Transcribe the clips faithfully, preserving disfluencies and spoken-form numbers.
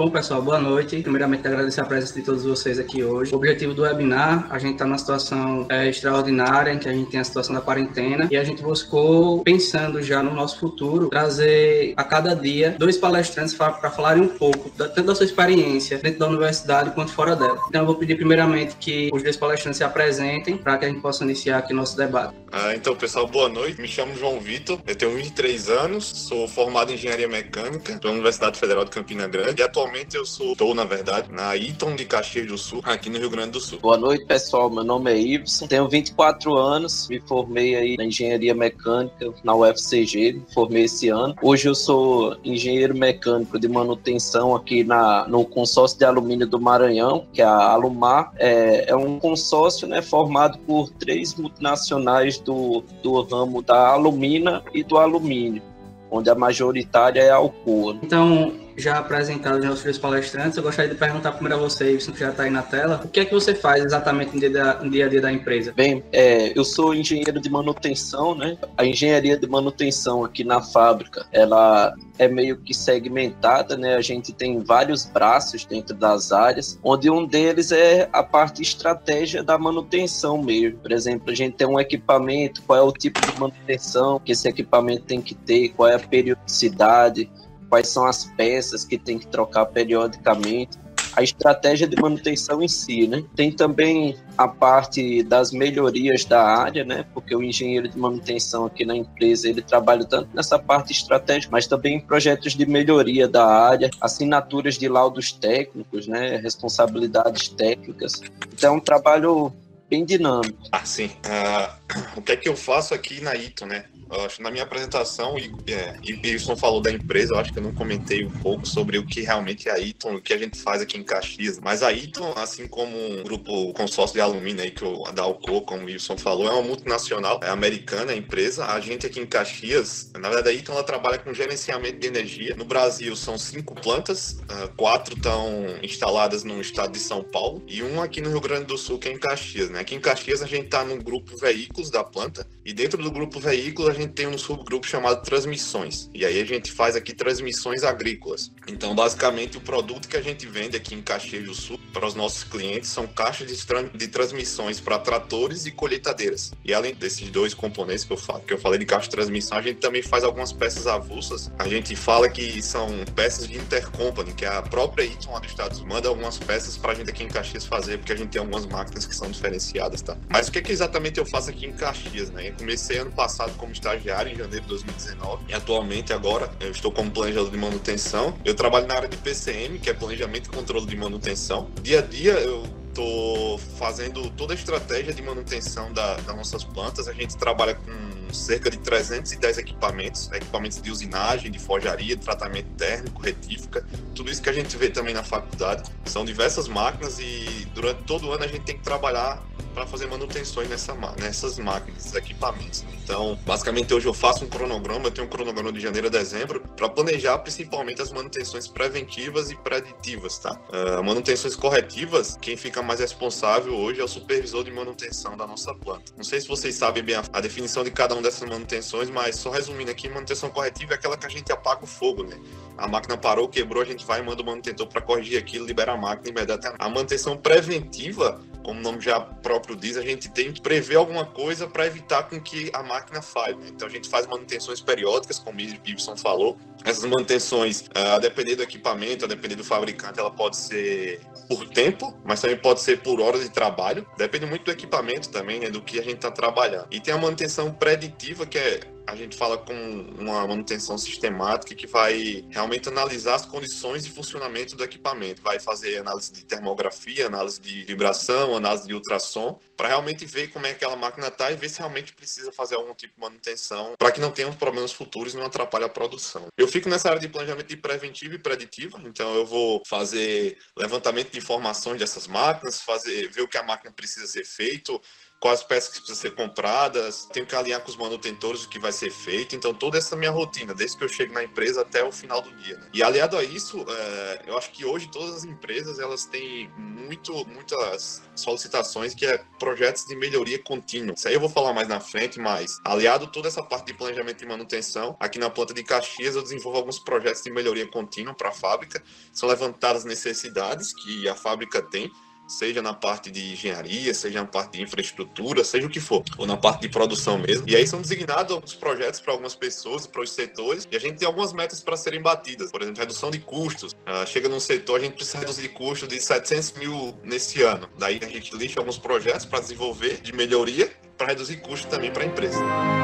Bom, pessoal, boa noite. Primeiramente, agradecer a presença de todos vocês aqui hoje. O objetivo do webinar, a gente está numa situação é, extraordinária, em que a gente tem a situação da quarentena, e a gente buscou, pensando já no nosso futuro, trazer a cada dia dois palestrantes para falarem um pouco, tanto da sua experiência dentro da universidade quanto fora dela. Então, eu vou pedir primeiramente que os dois palestrantes se apresentem, para que a gente possa iniciar aqui o nosso debate. Ah, então, pessoal, boa noite. Me chamo João Vitor, eu tenho vinte e três anos, sou formado em Engenharia Mecânica pela Universidade Federal de Campina Grande, e atualmente eu sou, estou, na verdade, na Eton de Caxias do Sul, aqui no Rio Grande do Sul. Boa noite, pessoal. Meu nome é Ibson, tenho vinte e quatro anos, me formei aí na Engenharia Mecânica na U F C G, me formei esse ano. Hoje eu sou engenheiro mecânico de manutenção aqui na, no consórcio de alumínio do Maranhão, que é a Alumar. É, é um consórcio, né, formado por três multinacionais do, do ramo da alumina e do alumínio, onde a majoritária é a Alcoa. Então, já apresentados os nossos palestrantes, eu gostaria de perguntar primeiro a você, Ibson, que já está aí na tela, o que é que você faz exatamente no dia, no dia a dia da empresa? Bem, é, eu sou engenheiro de manutenção, né? A engenharia de manutenção aqui na fábrica, ela é meio que segmentada, né? A gente tem vários braços dentro das áreas, onde um deles é a parte estratégia da manutenção mesmo. Por exemplo, a gente tem um equipamento, qual é o tipo de manutenção que esse equipamento tem que ter, qual é a periodicidade, quais são as peças que tem que trocar periodicamente, a estratégia de manutenção em si, né? Tem também a parte das melhorias da área, né? Porque o engenheiro de manutenção aqui na empresa, ele trabalha tanto nessa parte estratégica, mas também em projetos de melhoria da área, assinaturas de laudos técnicos, né? Responsabilidades técnicas. Então é um trabalho bem dinâmico. Ah, sim. Uh, o que é que eu faço aqui na Eton, né? Eu acho que na minha apresentação, e é, Wilson falou da empresa, eu acho que eu não comentei um pouco sobre o que realmente é a Eton, o que a gente faz aqui em Caxias. Mas a Eton, assim como um grupo consórcio de alumínio aí, que o da Alcoa, como o Wilson falou, é uma multinacional, é americana a empresa. A gente aqui em Caxias, na verdade a Eton, ela trabalha com gerenciamento de energia. No Brasil são cinco plantas, uh, quatro estão instaladas no estado de São Paulo e uma aqui no Rio Grande do Sul, que é em Caxias, né? Aqui em Caxias a gente está no grupo veículos da planta, e dentro do grupo veículos a gente tem um subgrupo chamado transmissões, e aí a gente faz aqui transmissões agrícolas. Então, basicamente, o produto que a gente vende aqui em Caxias do Sul para os nossos clientes são caixas de, tra- de transmissões para tratores e colheitadeiras. E além desses dois componentes que eu falo, que eu falei de caixa de transmissão, a gente também faz algumas peças avulsas. A gente fala que são peças de intercompany, que a própria Eton lá dos Estados Unidos manda algumas peças para a gente aqui em Caxias fazer, porque a gente tem algumas máquinas que são diferenciadas, tá? Mas o que, que exatamente eu faço aqui em Caxias, né? Eu comecei ano passado como estagiário, em janeiro de dois mil e dezenove, e atualmente agora eu estou como planejador de manutenção. Eu trabalho na área de P C M, que é planejamento e controle de manutenção. Dia a dia eu estou fazendo toda a estratégia de manutenção da, das nossas plantas. A gente trabalha com cerca de trezentos e dez equipamentos, equipamentos de usinagem, de forjaria, de tratamento térmico, retífica, tudo isso que a gente vê também na faculdade. São diversas máquinas e durante todo o ano a gente tem que trabalhar para fazer manutenções nessa, nessas máquinas, nesses equipamentos. Então, basicamente, hoje eu faço um cronograma, eu tenho um cronograma de janeiro a dezembro, para planejar principalmente as manutenções preventivas e preditivas, tá? Uh, manutenções corretivas, quem fica mais responsável hoje é o supervisor de manutenção da nossa planta. Não sei se vocês sabem bem a, a definição de cada uma dessas manutenções, mas só resumindo aqui, manutenção corretiva é aquela que a gente apaga o fogo, né? A máquina parou, quebrou, a gente vai e manda o manutentor para corrigir aquilo, libera a máquina imediatamente. A manutenção preventiva, como o nome já próprio diz, a gente tem que prever alguma coisa para evitar com que a máquina falhe, né? Então a gente faz manutenções periódicas, como o Ibson falou. Essas manutenções, a depender do equipamento, a depender do fabricante, ela pode ser por tempo, mas também pode ser por horas de trabalho. Depende muito do equipamento também, né? Do que a gente está trabalhando. E tem a manutenção preditiva, que é a gente fala com uma manutenção sistemática que vai realmente analisar as condições de funcionamento do equipamento. Vai fazer análise de termografia, análise de vibração, análise de ultrassom, para realmente ver como é que aquela máquina está e ver se realmente precisa fazer algum tipo de manutenção para que não tenham problemas futuros e não atrapalhe a produção. Eu fico nessa área de planejamento de preventivo e preditivo, então eu vou fazer levantamento de informações dessas máquinas, fazer, ver o que a máquina precisa ser feito, quais peças que precisam ser compradas, tenho que alinhar com os manutentores o que vai ser feito, então toda essa minha rotina, desde que eu chego na empresa até o final do dia. Né? E aliado a isso, é, eu acho que hoje todas as empresas elas têm muito, muitas solicitações que é projetos de melhoria contínua. Isso aí eu vou falar mais na frente, mas aliado a toda essa parte de planejamento e manutenção, aqui na planta de Caxias eu desenvolvo alguns projetos de melhoria contínua para a fábrica, são levantadas necessidades que a fábrica tem, seja na parte de engenharia, seja na parte de infraestrutura, seja o que for, ou na parte de produção mesmo. E aí são designados alguns projetos para algumas pessoas, para os setores, e a gente tem algumas metas para serem batidas. Por exemplo, redução de custos. Uh, chega num setor, a gente precisa reduzir custos de setecentos mil nesse ano. Daí a gente lista alguns projetos para desenvolver de melhoria, para reduzir custos também para a empresa.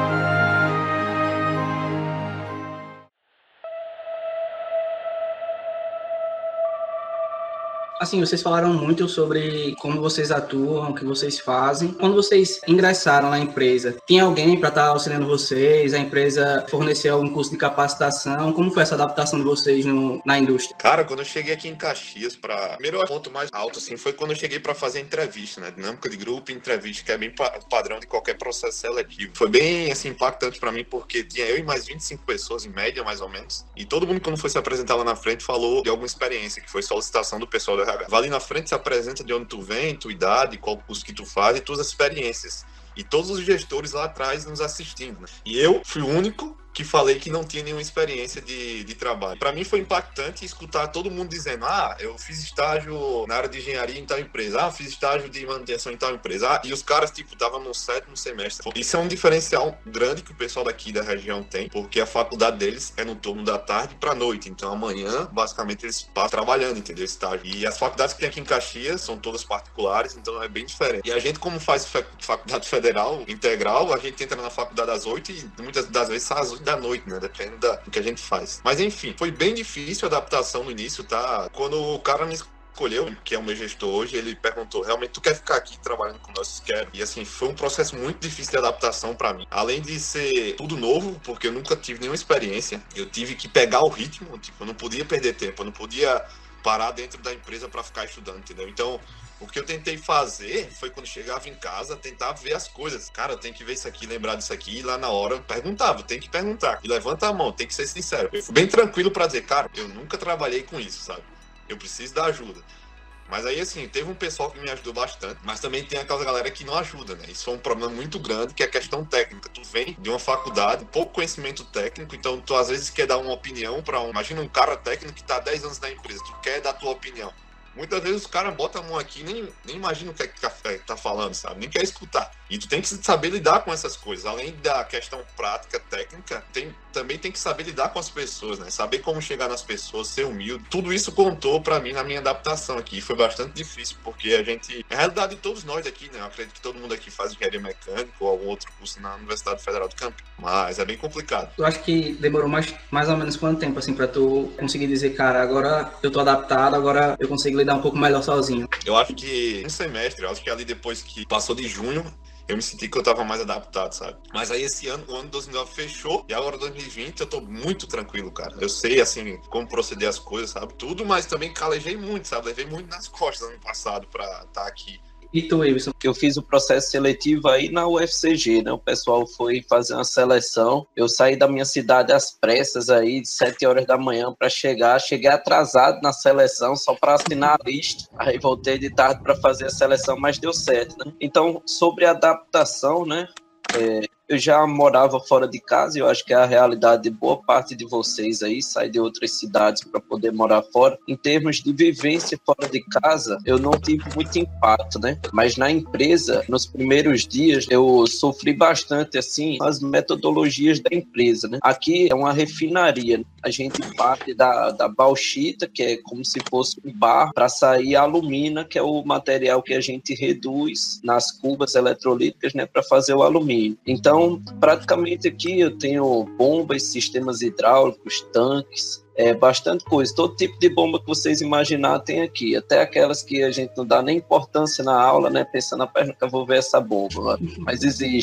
Assim, vocês falaram muito sobre como vocês atuam, o que vocês fazem. Quando vocês ingressaram na empresa, tinha alguém para estar auxiliando vocês? A empresa forneceu algum curso de capacitação? Como foi essa adaptação de vocês no, na indústria? Cara, quando eu cheguei aqui em Caxias, para primeiro ponto mais alto assim, foi quando eu cheguei para fazer entrevista, né? Dinâmica de grupo e entrevista, que é bem pa- padrão de qualquer processo seletivo. Foi bem assim, impactante para mim, porque tinha eu e mais vinte e cinco pessoas, em média, mais ou menos. E todo mundo, quando foi se apresentar lá na frente, falou de alguma experiência, que foi solicitação do pessoal do R H. Vai ali na frente, se apresenta de onde tu vem, tua idade, qual curso que tu faz e tuas experiências. E todos os gestores lá atrás nos assistindo. Né? E eu fui o único que falei que não tinha nenhuma experiência de, de trabalho. Para mim foi impactante escutar todo mundo dizendo: ah, eu fiz estágio na área de engenharia em tal empresa, ah, fiz estágio de manutenção em tal empresa, ah, e os caras, tipo, estavam no sétimo semestre. Isso é um diferencial grande que o pessoal daqui da região tem, porque a faculdade deles é no turno da tarde para noite, então amanhã, basicamente, eles passam trabalhando, entendeu, estágio. E as faculdades que tem aqui em Caxias são todas particulares, então é bem diferente. E a gente, como faz faculdade federal, integral, a gente entra na faculdade às oito e muitas das vezes sai às oito da noite, né? Depende da, do que a gente faz. Mas enfim, foi bem difícil a adaptação no início, tá? Quando o cara me escolheu, que é o meu gestor hoje, ele perguntou: realmente tu quer ficar aqui trabalhando com nós? Quero. E assim, foi um processo muito difícil de adaptação pra mim. Além de ser tudo novo, porque eu nunca tive nenhuma experiência, eu tive que pegar o ritmo, tipo, eu não podia perder tempo, eu não podia parar dentro da empresa pra ficar estudando, entendeu? Então, o que eu tentei fazer foi, quando chegava em casa, tentar ver as coisas. Cara, eu tenho que ver isso aqui, lembrar disso aqui, e lá na hora eu perguntava, tem que perguntar. E levanta a mão, tem que ser sincero. Eu fui bem tranquilo pra dizer: cara, eu nunca trabalhei com isso, sabe? Eu preciso da ajuda. Mas aí, assim, teve um pessoal que me ajudou bastante, mas também tem aquela galera que não ajuda, né? Isso é um problema muito grande, que é a questão técnica. Tu vem de uma faculdade, pouco conhecimento técnico, então tu às vezes quer dar uma opinião para um... Imagina um cara técnico que tá há dez anos na empresa, tu quer dar tua opinião. Muitas vezes os caras botam a mão aqui e nem, nem imagina o que é que tá, tá falando, sabe? Nem quer escutar. E tu tem que saber lidar com essas coisas. Além da questão prática, técnica, tem, também tem que saber lidar com as pessoas, né? Saber como chegar nas pessoas, ser humilde. Tudo isso contou pra mim na minha adaptação aqui. Foi bastante difícil, porque a gente... Na realidade, todos nós aqui, né? Eu acredito que todo mundo aqui faz engenharia mecânica ou algum outro curso na Universidade Federal do Campinas. Mas é bem complicado. Eu acho que demorou mais, mais ou menos quanto tempo, assim, pra tu conseguir dizer: cara, agora eu tô adaptado, agora eu consigo lidar um pouco melhor sozinho? Eu acho que um semestre, eu acho que ali depois que passou de junho, eu me senti que eu tava mais adaptado, sabe? Mas aí esse ano, o ano de dois mil e nove fechou, e agora dois mil e vinte eu tô muito tranquilo, cara. Eu sei, assim, como proceder as coisas, sabe? Tudo, mas também calejei muito, sabe? Levei muito nas costas ano passado pra estar aqui. E tu, Wilson? Eu fiz o processo seletivo aí na U F C G, né? O pessoal foi fazer uma seleção. Eu saí da minha cidade às pressas aí, de sete horas da manhã para chegar. Cheguei atrasado na seleção, só para assinar a lista. Aí voltei de tarde para fazer a seleção, mas deu certo, né? Então, sobre a adaptação, né? É, eu já morava fora de casa, e eu acho que é a realidade de boa parte de vocês aí, sair de outras cidades para poder morar fora. Em termos de vivência fora de casa, eu não tive muito impacto, né? Mas na empresa, nos primeiros dias, eu sofri bastante, assim, as metodologias da empresa, né? Aqui é uma refinaria, né? A gente parte da, da bauxita, que é como se fosse um barro, para sair a alumina, que é o material que a gente reduz nas cubas eletrolíticas, né, para fazer o alumínio. Então, Então, praticamente aqui eu tenho bombas, sistemas hidráulicos, tanques, é, bastante coisa. Todo tipo de bomba que vocês imaginar tem aqui. Até aquelas que a gente não dá nem importância na aula, né? Pensando, na perna que eu vou ver essa bomba, mas existe.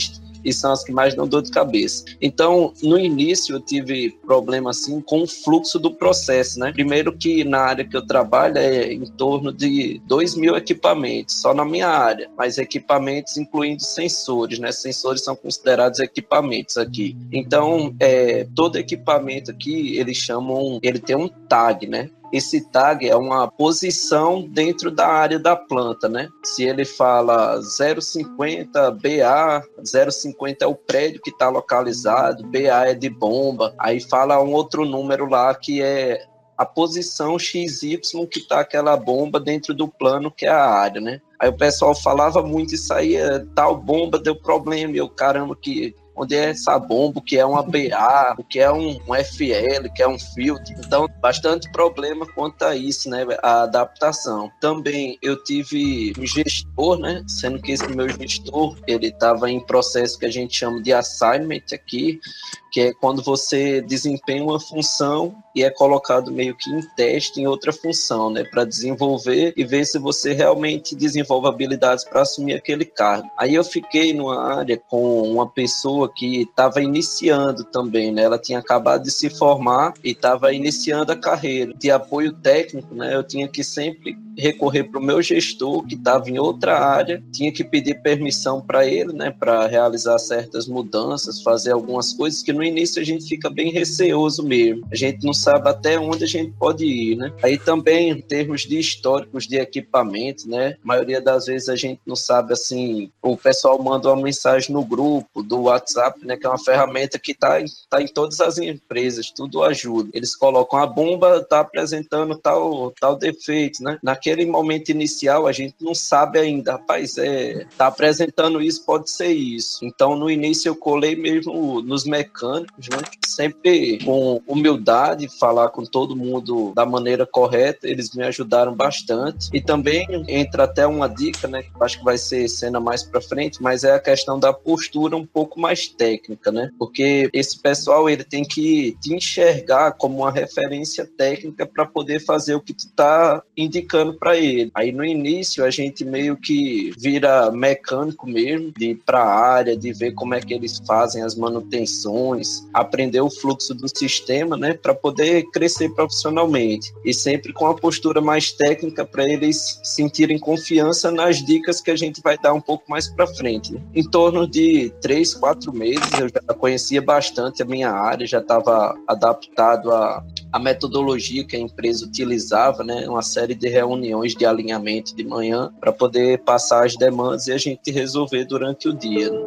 e são as que mais dão dor de cabeça. Então, no início eu tive problema assim com o fluxo do processo, né? Primeiro que na área que eu trabalho é em torno de dois mil equipamentos, só na minha área, mas equipamentos incluindo sensores, né? Sensores são considerados equipamentos aqui. Então, é, todo equipamento aqui, eles chamam, ele tem um tag, né? Esse tag é uma posição dentro da área da planta, né? Se ele fala zero cinquenta B A, zero cinquenta é o prédio que está localizado, B A é de bomba, aí fala um outro número lá que é a posição X Y que está aquela bomba dentro do plano que é a área, né? Aí o pessoal falava muito isso aí, tal bomba deu problema, e eu, caramba, que... onde é essa bomba, o que é uma B A, o que é um, um F L, o que é um filtro. Então, bastante problema quanto a isso, né? A adaptação. Também eu tive um gestor, né? Sendo que esse meu gestor, ele estava em processo que a gente chama de assignment aqui, que é quando você desempenha uma função e é colocado meio que em teste em outra função, né, para desenvolver e ver se você realmente desenvolve habilidades para assumir aquele cargo. Aí eu fiquei numa área com uma pessoa que estava iniciando também, né, ela tinha acabado de se formar e estava iniciando a carreira. De apoio técnico, né, eu tinha que sempre recorrer para o meu gestor, que estava em outra área, tinha que pedir permissão para ele, né, para realizar certas mudanças, fazer algumas coisas que no início a gente fica bem receoso mesmo. A gente não sabe até onde a gente pode ir, né? Aí também, em termos de históricos de equipamento, né, a maioria das vezes a gente não sabe, assim, o pessoal manda uma mensagem no grupo do WhatsApp, né, que é uma ferramenta que está em, tá em todas as empresas, tudo ajuda. Eles colocam a bomba, está apresentando tal, tal defeito, né? Naquele momento inicial, a gente não sabe ainda, rapaz, é, tá apresentando isso, pode ser isso. Então, no início, eu colei mesmo nos mecânicos, né? Sempre com humildade, falar com todo mundo da maneira correta, eles me ajudaram bastante. E também entra até uma dica, né, que eu acho que vai ser cena mais para frente, mas é a questão da postura um pouco mais técnica, né? Porque esse pessoal, ele tem que te enxergar como uma referência técnica para poder fazer o que tu tá indicando para ele. Aí no início a gente meio que vira mecânico mesmo, de ir para a área, de ver como é que eles fazem as manutenções, aprender o fluxo do sistema, né, para poder crescer profissionalmente. E sempre com a postura mais técnica para eles sentirem confiança nas dicas que a gente vai dar um pouco mais para frente, né? Em torno de três, quatro meses eu já conhecia bastante a minha área, já estava adaptado a a metodologia que a empresa utilizava, né, uma série de reuniões de alinhamento de manhã para poder passar as demandas e a gente resolver durante o dia, né?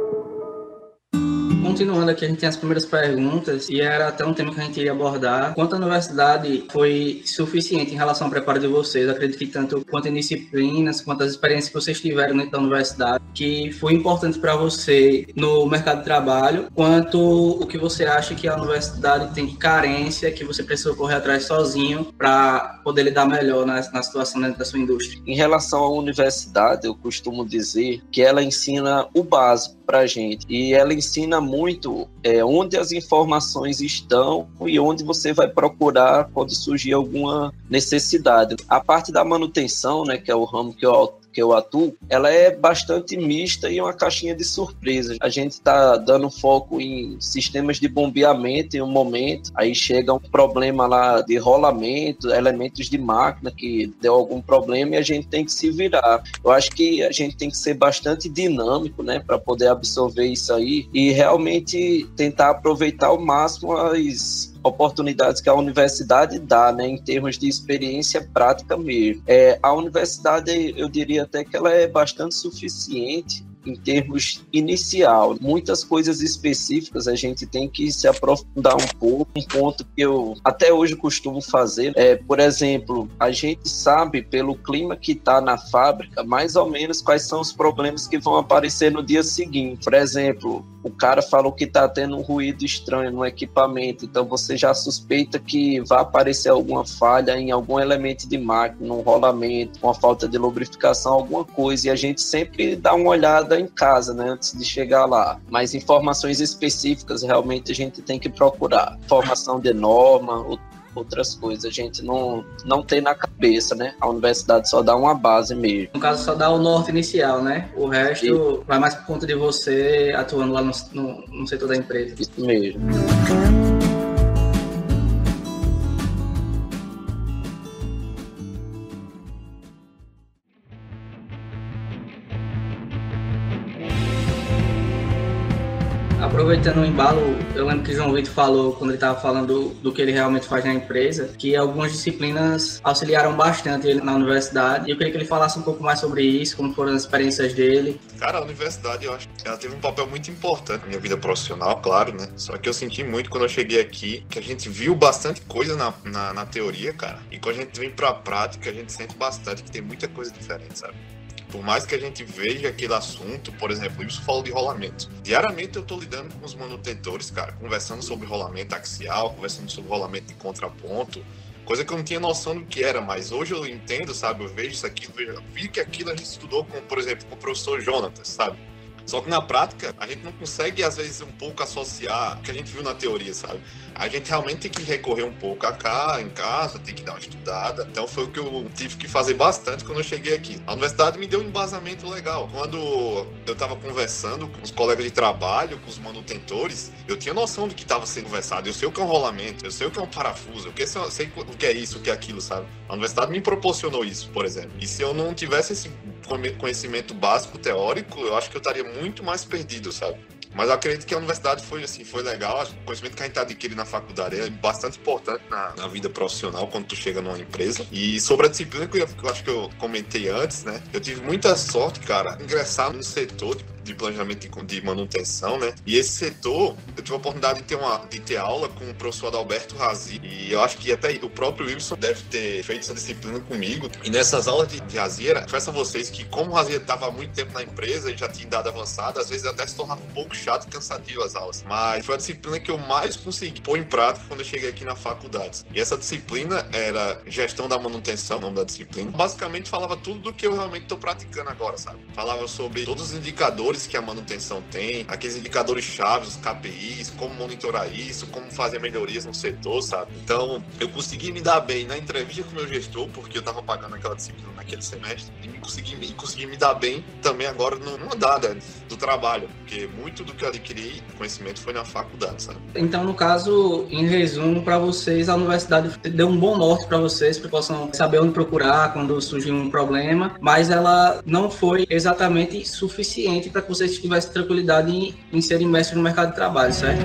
Continuando aqui, a gente tem as primeiras perguntas e era até um tema que a gente iria abordar. Quanto a universidade foi suficiente em relação ao preparo de vocês? Eu acredito que tanto quanto em disciplinas, quanto as experiências que vocês tiveram dentro da universidade, que foi importante para você no mercado de trabalho, quanto o que você acha que a universidade tem de carência, que você precisa correr atrás sozinho para poder lidar melhor na, na situação dentro da sua indústria. Em relação à universidade, eu costumo dizer que ela ensina o básico para a gente, e ela ensina muito é, onde as informações estão e onde você vai procurar quando surgir alguma necessidade. A parte da manutenção, né, que é o ramo que eu que eu atuo, ela é bastante mista e uma caixinha de surpresas. A gente está dando foco em sistemas de bombeamento em um momento, aí chega um problema lá de rolamento, elementos de máquina que deu algum problema e a gente tem que se virar. Eu acho que a gente tem que ser bastante dinâmico, né, para poder absorver isso aí e realmente tentar aproveitar ao máximo as oportunidades que a universidade dá, né, em termos de experiência prática mesmo. É, a universidade, eu diria até que ela é bastante suficiente em termos inicial. Muitas coisas específicas a gente tem que se aprofundar um pouco. Um ponto que eu até hoje costumo fazer é, por exemplo, a gente sabe pelo clima que está na fábrica mais ou menos quais são os problemas que vão aparecer no dia seguinte. Por exemplo, o cara falou que está tendo um ruído estranho no equipamento, então você já suspeita que vai aparecer alguma falha em algum elemento de máquina, um rolamento, uma falta de lubrificação, alguma coisa, e a gente sempre dá uma olhada em casa, né, antes de chegar lá. Mas informações específicas realmente a gente tem que procurar. Informação de norma, o outras coisas. A gente não, não tem na cabeça, né? A universidade só dá uma base mesmo. No caso, só dá o norte inicial, né? O resto e... vai mais por conta de você atuando lá no, no, no setor da empresa. Isso mesmo. Aproveitando o embalo, eu lembro que o João Vitor falou, quando ele estava falando do, do que ele realmente faz na empresa, que algumas disciplinas auxiliaram bastante ele na universidade. E eu queria que ele falasse um pouco mais sobre isso, como foram as experiências dele. Cara, a universidade, eu acho que ela teve um papel muito importante na minha vida profissional, claro, né? Só que eu senti muito quando eu cheguei aqui, que a gente viu bastante coisa na, na, na teoria, cara. E quando a gente vem pra prática, a gente sente bastante que tem muita coisa diferente, sabe? Por mais que a gente veja aquele assunto, por exemplo, isso falou de rolamento. Diariamente eu estou lidando com os manutentores, cara, conversando sobre rolamento axial, conversando sobre rolamento de contraponto, coisa que eu não tinha noção do que era, mas hoje eu entendo, sabe? Eu vejo isso aqui, eu vi que aquilo a gente estudou, com, por exemplo, com o professor Jonatas, sabe? Só que na prática, a gente não consegue, às vezes, um pouco associar o que a gente viu na teoria, sabe? A gente realmente tem que recorrer um pouco a cá, em casa, tem que dar uma estudada. Então foi o que eu tive que fazer bastante quando eu cheguei aqui. A universidade me deu um embasamento legal. Quando eu estava conversando com os colegas de trabalho, com os manutentores, eu tinha noção do que estava sendo conversado. Eu sei o que é um rolamento, eu sei o que é um parafuso, eu sei o que é isso, o que é aquilo, sabe? A universidade me proporcionou isso, por exemplo. E se eu não tivesse esse conhecimento básico teórico, eu acho que eu estaria muito mais perdido, sabe? Mas eu acredito que a universidade foi, assim, foi legal. O conhecimento que a gente adquire na faculdade é bastante importante na, na vida profissional quando tu chega numa empresa. E sobre a disciplina que eu, que eu acho que eu comentei antes, né? Eu tive muita sorte, cara, ingressar num setor de, de planejamento de, de manutenção, né? E esse setor, eu tive a oportunidade de ter, uma, de ter aula com o professor Adalberto Razi. E eu acho que até o próprio Wilson deve ter feito essa disciplina comigo. E nessas aulas de, de Razi, era, confesso a vocês que como o Razi estava há muito tempo na empresa e já tinha idade avançada, às vezes até se tornava um pouco chato e cansativo as aulas. Mas foi a disciplina que eu mais consegui pôr em prática quando eu cheguei aqui na faculdade. E essa disciplina era gestão da manutenção, o nome da disciplina. Basicamente falava tudo do que eu realmente estou praticando agora, sabe? Falava sobre todos os indicadores que a manutenção tem, aqueles indicadores chaves, os K P Is, como monitorar isso, como fazer melhorias no setor, sabe? Então, eu consegui me dar bem na entrevista com o meu gestor, porque eu estava pagando aquela disciplina naquele semestre, e me consegui, me, consegui me dar bem também agora numa dada do trabalho, porque muito do que eu adquiri conhecimento foi na faculdade, sabe? Então, no caso, em resumo, para vocês, a universidade deu um bom norte para vocês, para que possam saber onde procurar quando surgir um problema, mas ela não foi exatamente suficiente para que vocês tivessem tranquilidade em, em serem imersos no mercado de trabalho, certo?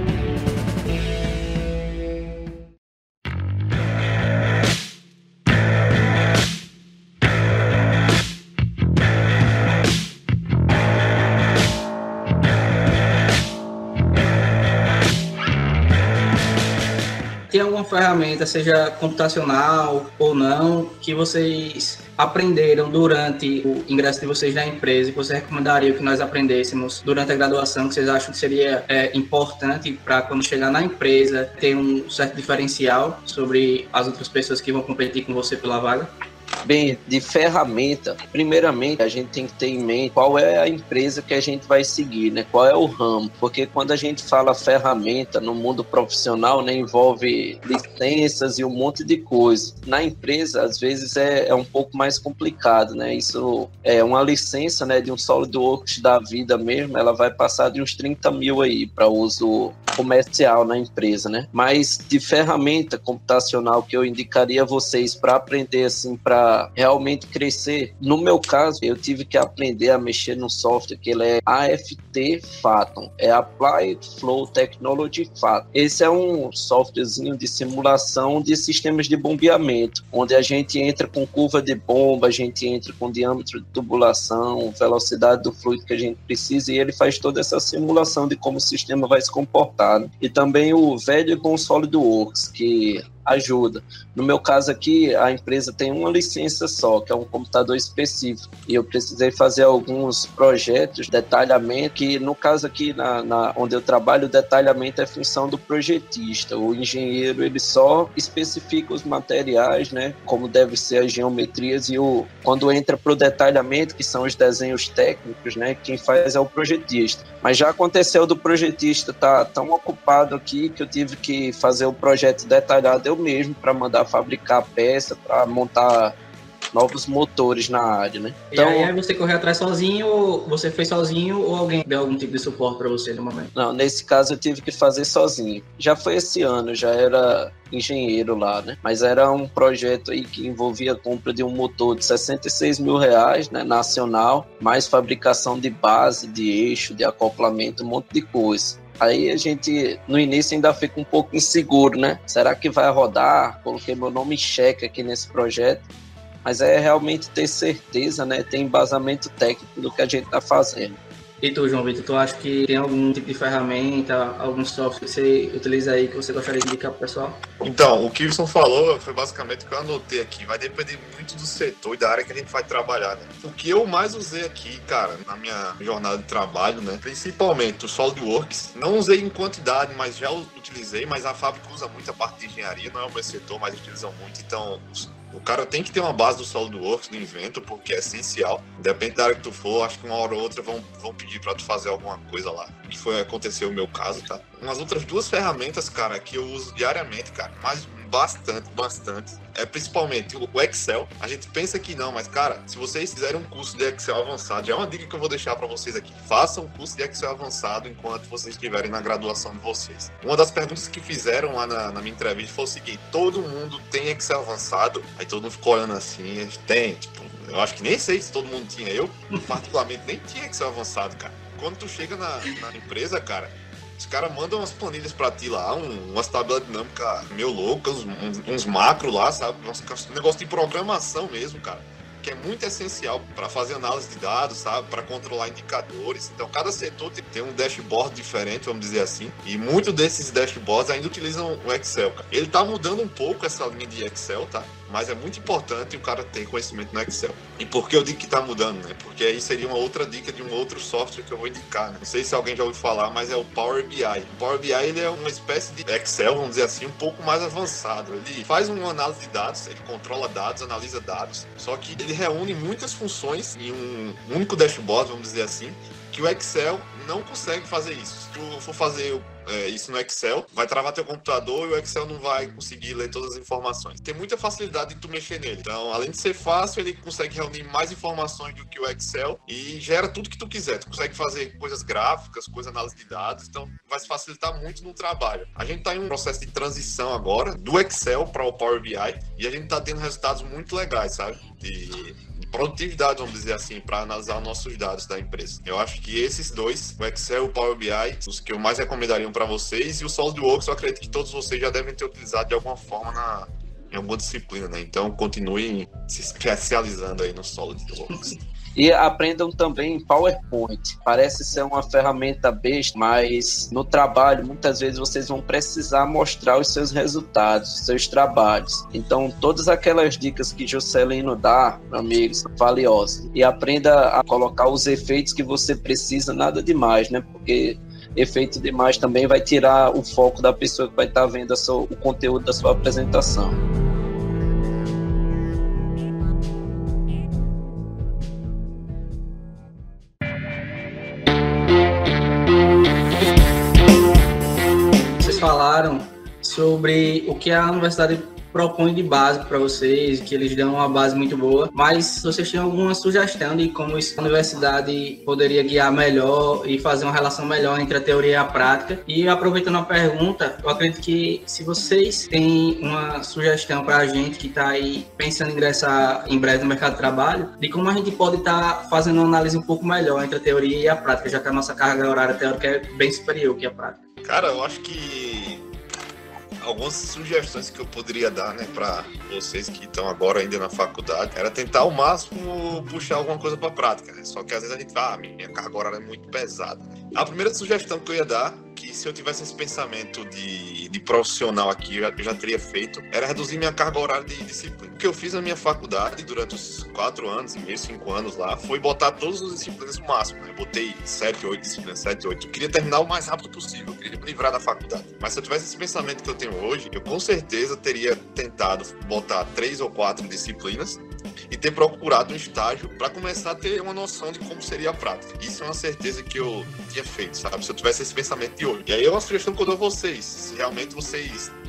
Tem alguma ferramenta, seja computacional ou não, que vocês aprenderam durante o ingresso de vocês na empresa e que você recomendaria que nós aprendêssemos durante a graduação, que vocês acham que seria é, importante para quando chegar na empresa ter um certo diferencial sobre as outras pessoas que vão competir com você pela vaga? Bem, de ferramenta, primeiramente a gente tem que ter em mente qual é a empresa que a gente vai seguir, né? Qual é o ramo, porque quando a gente fala ferramenta no mundo profissional, né, envolve licenças e um monte de coisa. Na empresa, às vezes é, é um pouco mais complicado, né? Isso é uma licença, né, de um SolidWorks da vida mesmo, ela vai passar de uns trinta mil aí para uso comercial na empresa, né? Mas de ferramenta computacional que eu indicaria a vocês para aprender assim, para realmente crescer. No meu caso, eu tive que aprender a mexer no software que ele é A F T Fathom, é Applied Flow Technology Fathom. Esse é um softwarezinho de simulação de sistemas de bombeamento, onde a gente entra com curva de bomba, a gente entra com diâmetro de tubulação, velocidade do fluido que a gente precisa, e ele faz toda essa simulação de como o sistema vai se comportar. E também o velho e bom SolidWorks, que ajuda. No meu caso aqui, a empresa tem uma licença só, que é um computador específico, e eu precisei fazer alguns projetos, detalhamento, que no caso aqui, na, na, onde eu trabalho, o detalhamento é função do projetista. O engenheiro, ele só especifica os materiais, né, como deve ser as geometrias, e o, quando entra para o detalhamento, que são os desenhos técnicos, né, quem faz é o projetista. Mas já aconteceu do projetista estar tá tão ocupado aqui, que eu tive que fazer o projeto detalhado eu eu mesmo para mandar fabricar peça, para montar novos motores na área, né? Então, e aí você correu atrás sozinho, ou você fez sozinho, ou alguém deu algum tipo de suporte para você no momento? Não, nesse caso eu tive que fazer sozinho. Já foi esse ano, já era engenheiro lá, né? Mas era um projeto aí que envolvia a compra de um motor de sessenta e seis mil reais, né, nacional, mais fabricação de base, de eixo, de acoplamento, um monte de coisa. Aí a gente, no início, ainda fica um pouco inseguro, né? Será que vai rodar? Coloquei meu nome em xeque aqui nesse projeto. Mas é realmente ter certeza, né? Ter embasamento técnico do que a gente está fazendo. E tu, João Vitor, tu acha que tem algum tipo de ferramenta, algum software que você utiliza aí que você gostaria de indicar pro pessoal? Então, o que o Wilson falou foi basicamente o que eu anotei aqui. Vai depender muito do setor e da área que a gente vai trabalhar, né? O que eu mais usei aqui, cara, na minha jornada de trabalho, né? Principalmente o SolidWorks. Não usei em quantidade, mas já utilizei. Mas a fábrica usa muito a parte de engenharia, não é o meu setor, mas utilizam muito. Então, o cara tem que ter uma base do SolidWorks, do Inventor, porque é essencial. Depende da área que tu for, acho que uma hora ou outra vão, vão pedir pra tu fazer alguma coisa lá. Que foi acontecer o meu caso, tá? Umas outras duas ferramentas, cara, que eu uso diariamente, cara, mas bastante, bastante. É principalmente o Excel. A gente pensa que não, mas, cara, se vocês fizerem um curso de Excel avançado, já é uma dica que eu vou deixar pra vocês aqui. Façam um curso de Excel avançado enquanto vocês estiverem na graduação de vocês. Uma das perguntas que fizeram lá na, na minha entrevista foi o seguinte: todo mundo tem Excel avançado? Aí todo mundo ficou olhando assim, a gente tem, tipo, eu acho que nem sei se todo mundo tinha. Eu, particularmente, nem tinha Excel avançado, cara. Quando tu chega na, na empresa, cara, os caras mandam umas planilhas pra ti lá, um, umas tabelas dinâmicas meio loucas, uns, uns macros lá, sabe? Um negócio de programação mesmo, cara, que é muito essencial para fazer análise de dados, sabe? Para controlar indicadores. Então, cada setor tem um dashboard diferente, vamos dizer assim. E muitos desses dashboards ainda utilizam o Excel, cara. Ele tá mudando um pouco essa linha de Excel, tá? Mas é muito importante o cara ter conhecimento no Excel. E por que eu digo que tá mudando, né? Porque aí seria uma outra dica de um outro software que eu vou indicar, né? Não sei se alguém já ouviu falar, mas é o Power B I. O Power B I, ele é uma espécie de Excel, vamos dizer assim, um pouco mais avançado. Ele faz uma análise de dados, ele controla dados, analisa dados, só que ele reúne muitas funções em um único dashboard, vamos dizer assim, que o Excel não consegue fazer isso. Se tu for fazer é, isso no Excel, vai travar teu computador e o Excel não vai conseguir ler todas as informações. Tem muita facilidade de tu mexer nele. Então, além de ser fácil, ele consegue reunir mais informações do que o Excel e gera tudo que tu quiser. Tu consegue fazer coisas gráficas, coisas análise de dados, então vai se facilitar muito no trabalho. A gente tá em um processo de transição agora do Excel para o Power B I e a gente tá tendo resultados muito legais, sabe? De produtividade, vamos dizer assim, para analisar nossos dados da empresa. Eu acho que esses dois, o Excel e o Power B I, os que eu mais recomendaria para vocês, e o SolidWorks, eu acredito que todos vocês já devem ter utilizado de alguma forma na, em alguma disciplina, né? Então, continuem se especializando aí no SolidWorks. E aprendam também PowerPoint. Parece ser uma ferramenta besta, mas no trabalho, muitas vezes vocês vão precisar mostrar os seus resultados, os seus trabalhos. Então, todas aquelas dicas que Juscelino dá, amigos, são valiosas. E aprenda a colocar os efeitos que você precisa, nada demais, né? Porque efeito demais também vai tirar o foco da pessoa que vai estar vendo a sua, o conteúdo da sua apresentação. Falaram sobre o que a universidade propõe de básico para vocês, que eles dão uma base muito boa, mas vocês têm alguma sugestão de como a universidade poderia guiar melhor e fazer uma relação melhor entre a teoria e a prática? E aproveitando a pergunta, eu acredito que se vocês têm uma sugestão para a gente que está aí pensando em ingressar em breve no mercado de trabalho, de como a gente pode estar tá fazendo uma análise um pouco melhor entre a teoria e a prática, já que a nossa carga horária teórica é bem superior que a prática. Cara, eu acho que algumas sugestões que eu poderia dar, né, para vocês que estão agora ainda na faculdade, era tentar ao máximo puxar alguma coisa para prática, né? Só que às vezes a gente fala, ah, minha carga horária é muito pesada. A primeira sugestão que eu ia dar, que se eu tivesse esse pensamento de, de profissional aqui, eu já, eu já teria feito, era reduzir minha carga horária de disciplina. O que eu fiz na minha faculdade durante os quatro anos e meio, cinco anos lá, foi botar todas as disciplinas no máximo, né? Eu botei sete, oito disciplinas, sete, oito. Eu queria terminar o mais rápido possível, eu queria me livrar da faculdade. Mas se eu tivesse esse pensamento que eu tenho hoje, eu com certeza teria tentado botar três ou quatro disciplinas e ter procurado um estágio para começar a ter uma noção de como seria a prática. Isso é uma certeza que eu tinha feito, sabe? Se eu tivesse esse pensamento de hoje. E aí é uma sugestão que eu dou a vocês. Se realmente vocês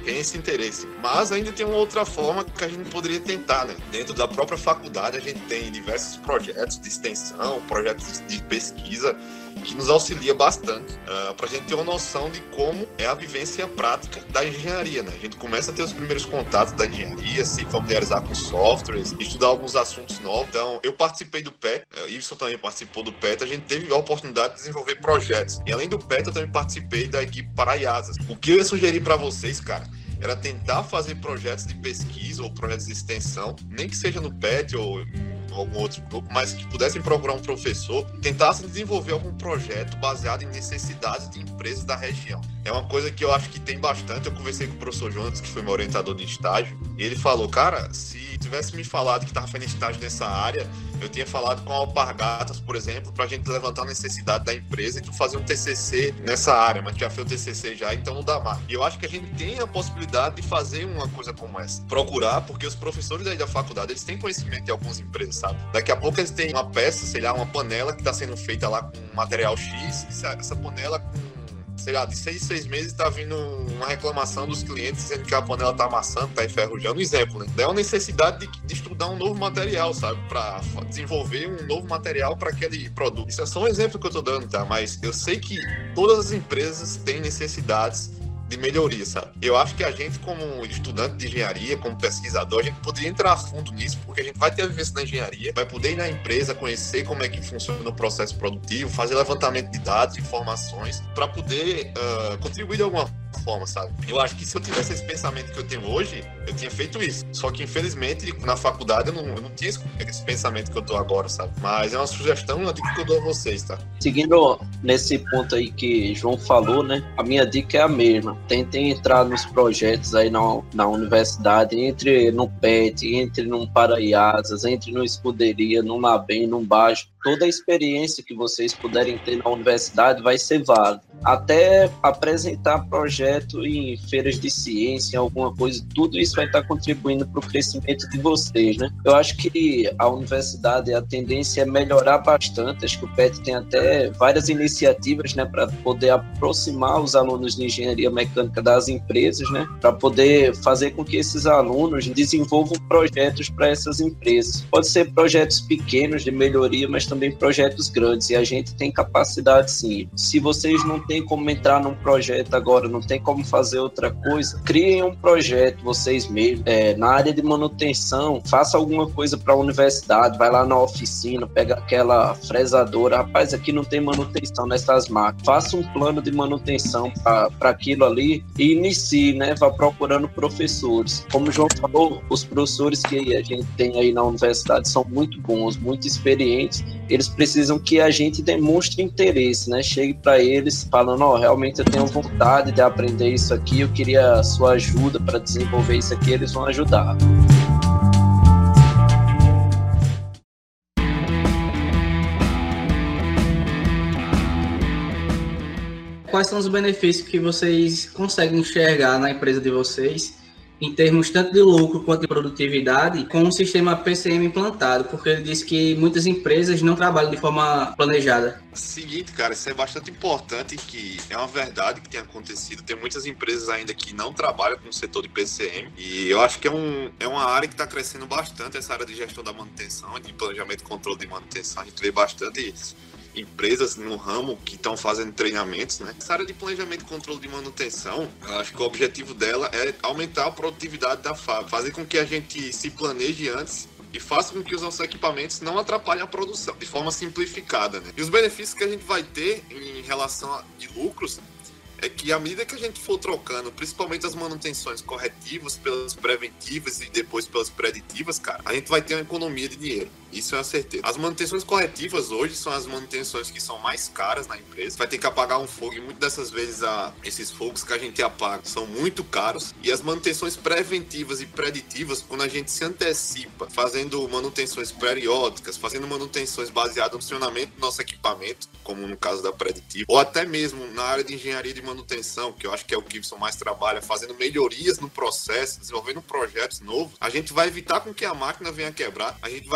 tem esse interesse. Mas ainda tem uma outra forma que a gente poderia tentar, né? Dentro da própria faculdade, a gente tem diversos projetos de extensão, projetos de pesquisa, que nos auxilia bastante uh, para a gente ter uma noção de como é a vivência prática da engenharia, né? A gente começa a ter os primeiros contatos da engenharia, se familiarizar com softwares, estudar alguns assuntos novos. Então, eu participei do P E T, o Ibson também participou do P E T, a gente teve a oportunidade de desenvolver projetos. E além do P E T, eu também participei da equipe Paraiasas. O que eu ia sugerir para vocês, cara, era tentar fazer projetos de pesquisa ou projetos de extensão, nem que seja no P E T ou algum outro grupo, mas que pudessem procurar um professor, tentassem desenvolver algum projeto baseado em necessidades de empresas da região. É uma coisa que eu acho que tem bastante. Eu conversei com o professor Jonas, que foi meu orientador de estágio, e ele falou, cara, se tivesse me falado que estava fazendo estágio nessa área, eu tinha falado com a Alpargatas, por exemplo, para a gente levantar a necessidade da empresa e tu fazer um T C C nessa área, mas já fez o T C C já, então não dá mais. E eu acho que a gente tem a possibilidade de fazer uma coisa como essa. Procurar, porque os professores aí da faculdade, eles têm conhecimento de algumas empresas, sabe? Daqui a pouco eles têm uma peça, sei lá, uma panela que está sendo feita lá com material X, e essa panela com, sei lá, de seis, seis meses tá vindo uma reclamação dos clientes dizendo que a panela tá amassando, tá enferrujando. Um exemplo, né? É uma necessidade de, de estudar um novo material, sabe? Para desenvolver um novo material para aquele produto. Isso é só um exemplo que eu tô dando, tá? Mas eu sei que todas as empresas têm necessidades de melhoria, sabe? Eu acho que a gente, como estudante de engenharia, como pesquisador, a gente poderia entrar a fundo nisso, porque a gente vai ter a vivência na engenharia, vai poder ir na empresa, conhecer como é que funciona o processo produtivo, fazer levantamento de dados, informações, para poder uh, contribuir de alguma forma, sabe? Eu acho que se eu tivesse esse pensamento que eu tenho hoje, eu tinha feito isso. Só que, infelizmente, na faculdade eu não, eu não tinha esse, esse pensamento que eu tô agora, sabe? Mas é uma sugestão, uma dica que eu dou a vocês, tá? Seguindo nesse ponto aí que João falou, né? A minha dica é a mesma. Tentem entrar nos projetos aí na, na universidade, entre no P E T, entre no Paraiasas, entre no Escuderia, no Labem, no Baixo. Toda a experiência que vocês puderem ter na universidade vai ser válida. Até apresentar projeto em feiras de ciência, alguma coisa, tudo isso vai estar contribuindo para o crescimento de vocês, né? Eu acho que a universidade, a tendência é melhorar bastante. Acho que o P E T tem até várias iniciativas, né, para poder aproximar os alunos de engenharia mecânica das empresas, né, para poder fazer com que esses alunos desenvolvam projetos para essas empresas. Pode ser projetos pequenos de melhoria, mas também projetos grandes, e a gente tem capacidade sim. Se vocês não têm como entrar num projeto agora, não tem como fazer outra coisa, criem um projeto vocês mesmos, é, na área de manutenção, faça alguma coisa para a universidade, vai lá na oficina, pega aquela fresadora, rapaz, aqui não tem manutenção nessas máquinas, faça um plano de manutenção para aquilo ali e inicie, né, vá procurando professores. Como o João falou, os professores que a gente tem aí na universidade são muito bons, muito experientes. Eles precisam que a gente demonstre interesse, né? Chegue para eles falando, ó, oh, realmente eu tenho vontade de aprender isso aqui, eu queria a sua ajuda para desenvolver isso aqui, eles vão ajudar. Quais são os benefícios que vocês conseguem enxergar na empresa de vocês, em termos tanto de lucro quanto de produtividade, com o sistema P C M implantado? Porque ele disse que muitas empresas não trabalham de forma planejada. Seguinte, cara, isso é bastante importante, que é uma verdade que tem acontecido. Tem muitas empresas ainda que não trabalham com o setor de P C M, e eu acho que é, um, é uma área que está crescendo bastante, essa área de gestão da manutenção, de planejamento e controle de manutenção. A gente vê bastante empresas no ramo que estão fazendo treinamentos, né? Essa área de planejamento e controle de manutenção, eu acho que o objetivo dela é aumentar a produtividade da fábrica, fazer com que a gente se planeje antes e faça com que os nossos equipamentos não atrapalhem a produção, de forma simplificada, né? E os benefícios que a gente vai ter em relação a de lucros é que à medida que a gente for trocando, principalmente as manutenções corretivas pelas preventivas e depois pelas preditivas, cara, a gente vai ter uma economia de dinheiro. Isso é uma certeza. As manutenções corretivas hoje são as manutenções que são mais caras na empresa. Vai ter que apagar um fogo e muitas dessas vezes a, esses fogos que a gente apaga são muito caros. E as manutenções preventivas e preditivas, quando a gente se antecipa, fazendo manutenções periódicas, fazendo manutenções baseadas no funcionamento do nosso equipamento, como no caso da preditiva, ou até mesmo na área de engenharia de manutenção, que eu acho que é o que o Ibson mais trabalha, fazendo melhorias no processo, desenvolvendo projetos novos, a gente vai evitar com que a máquina venha quebrar, a gente vai ter sim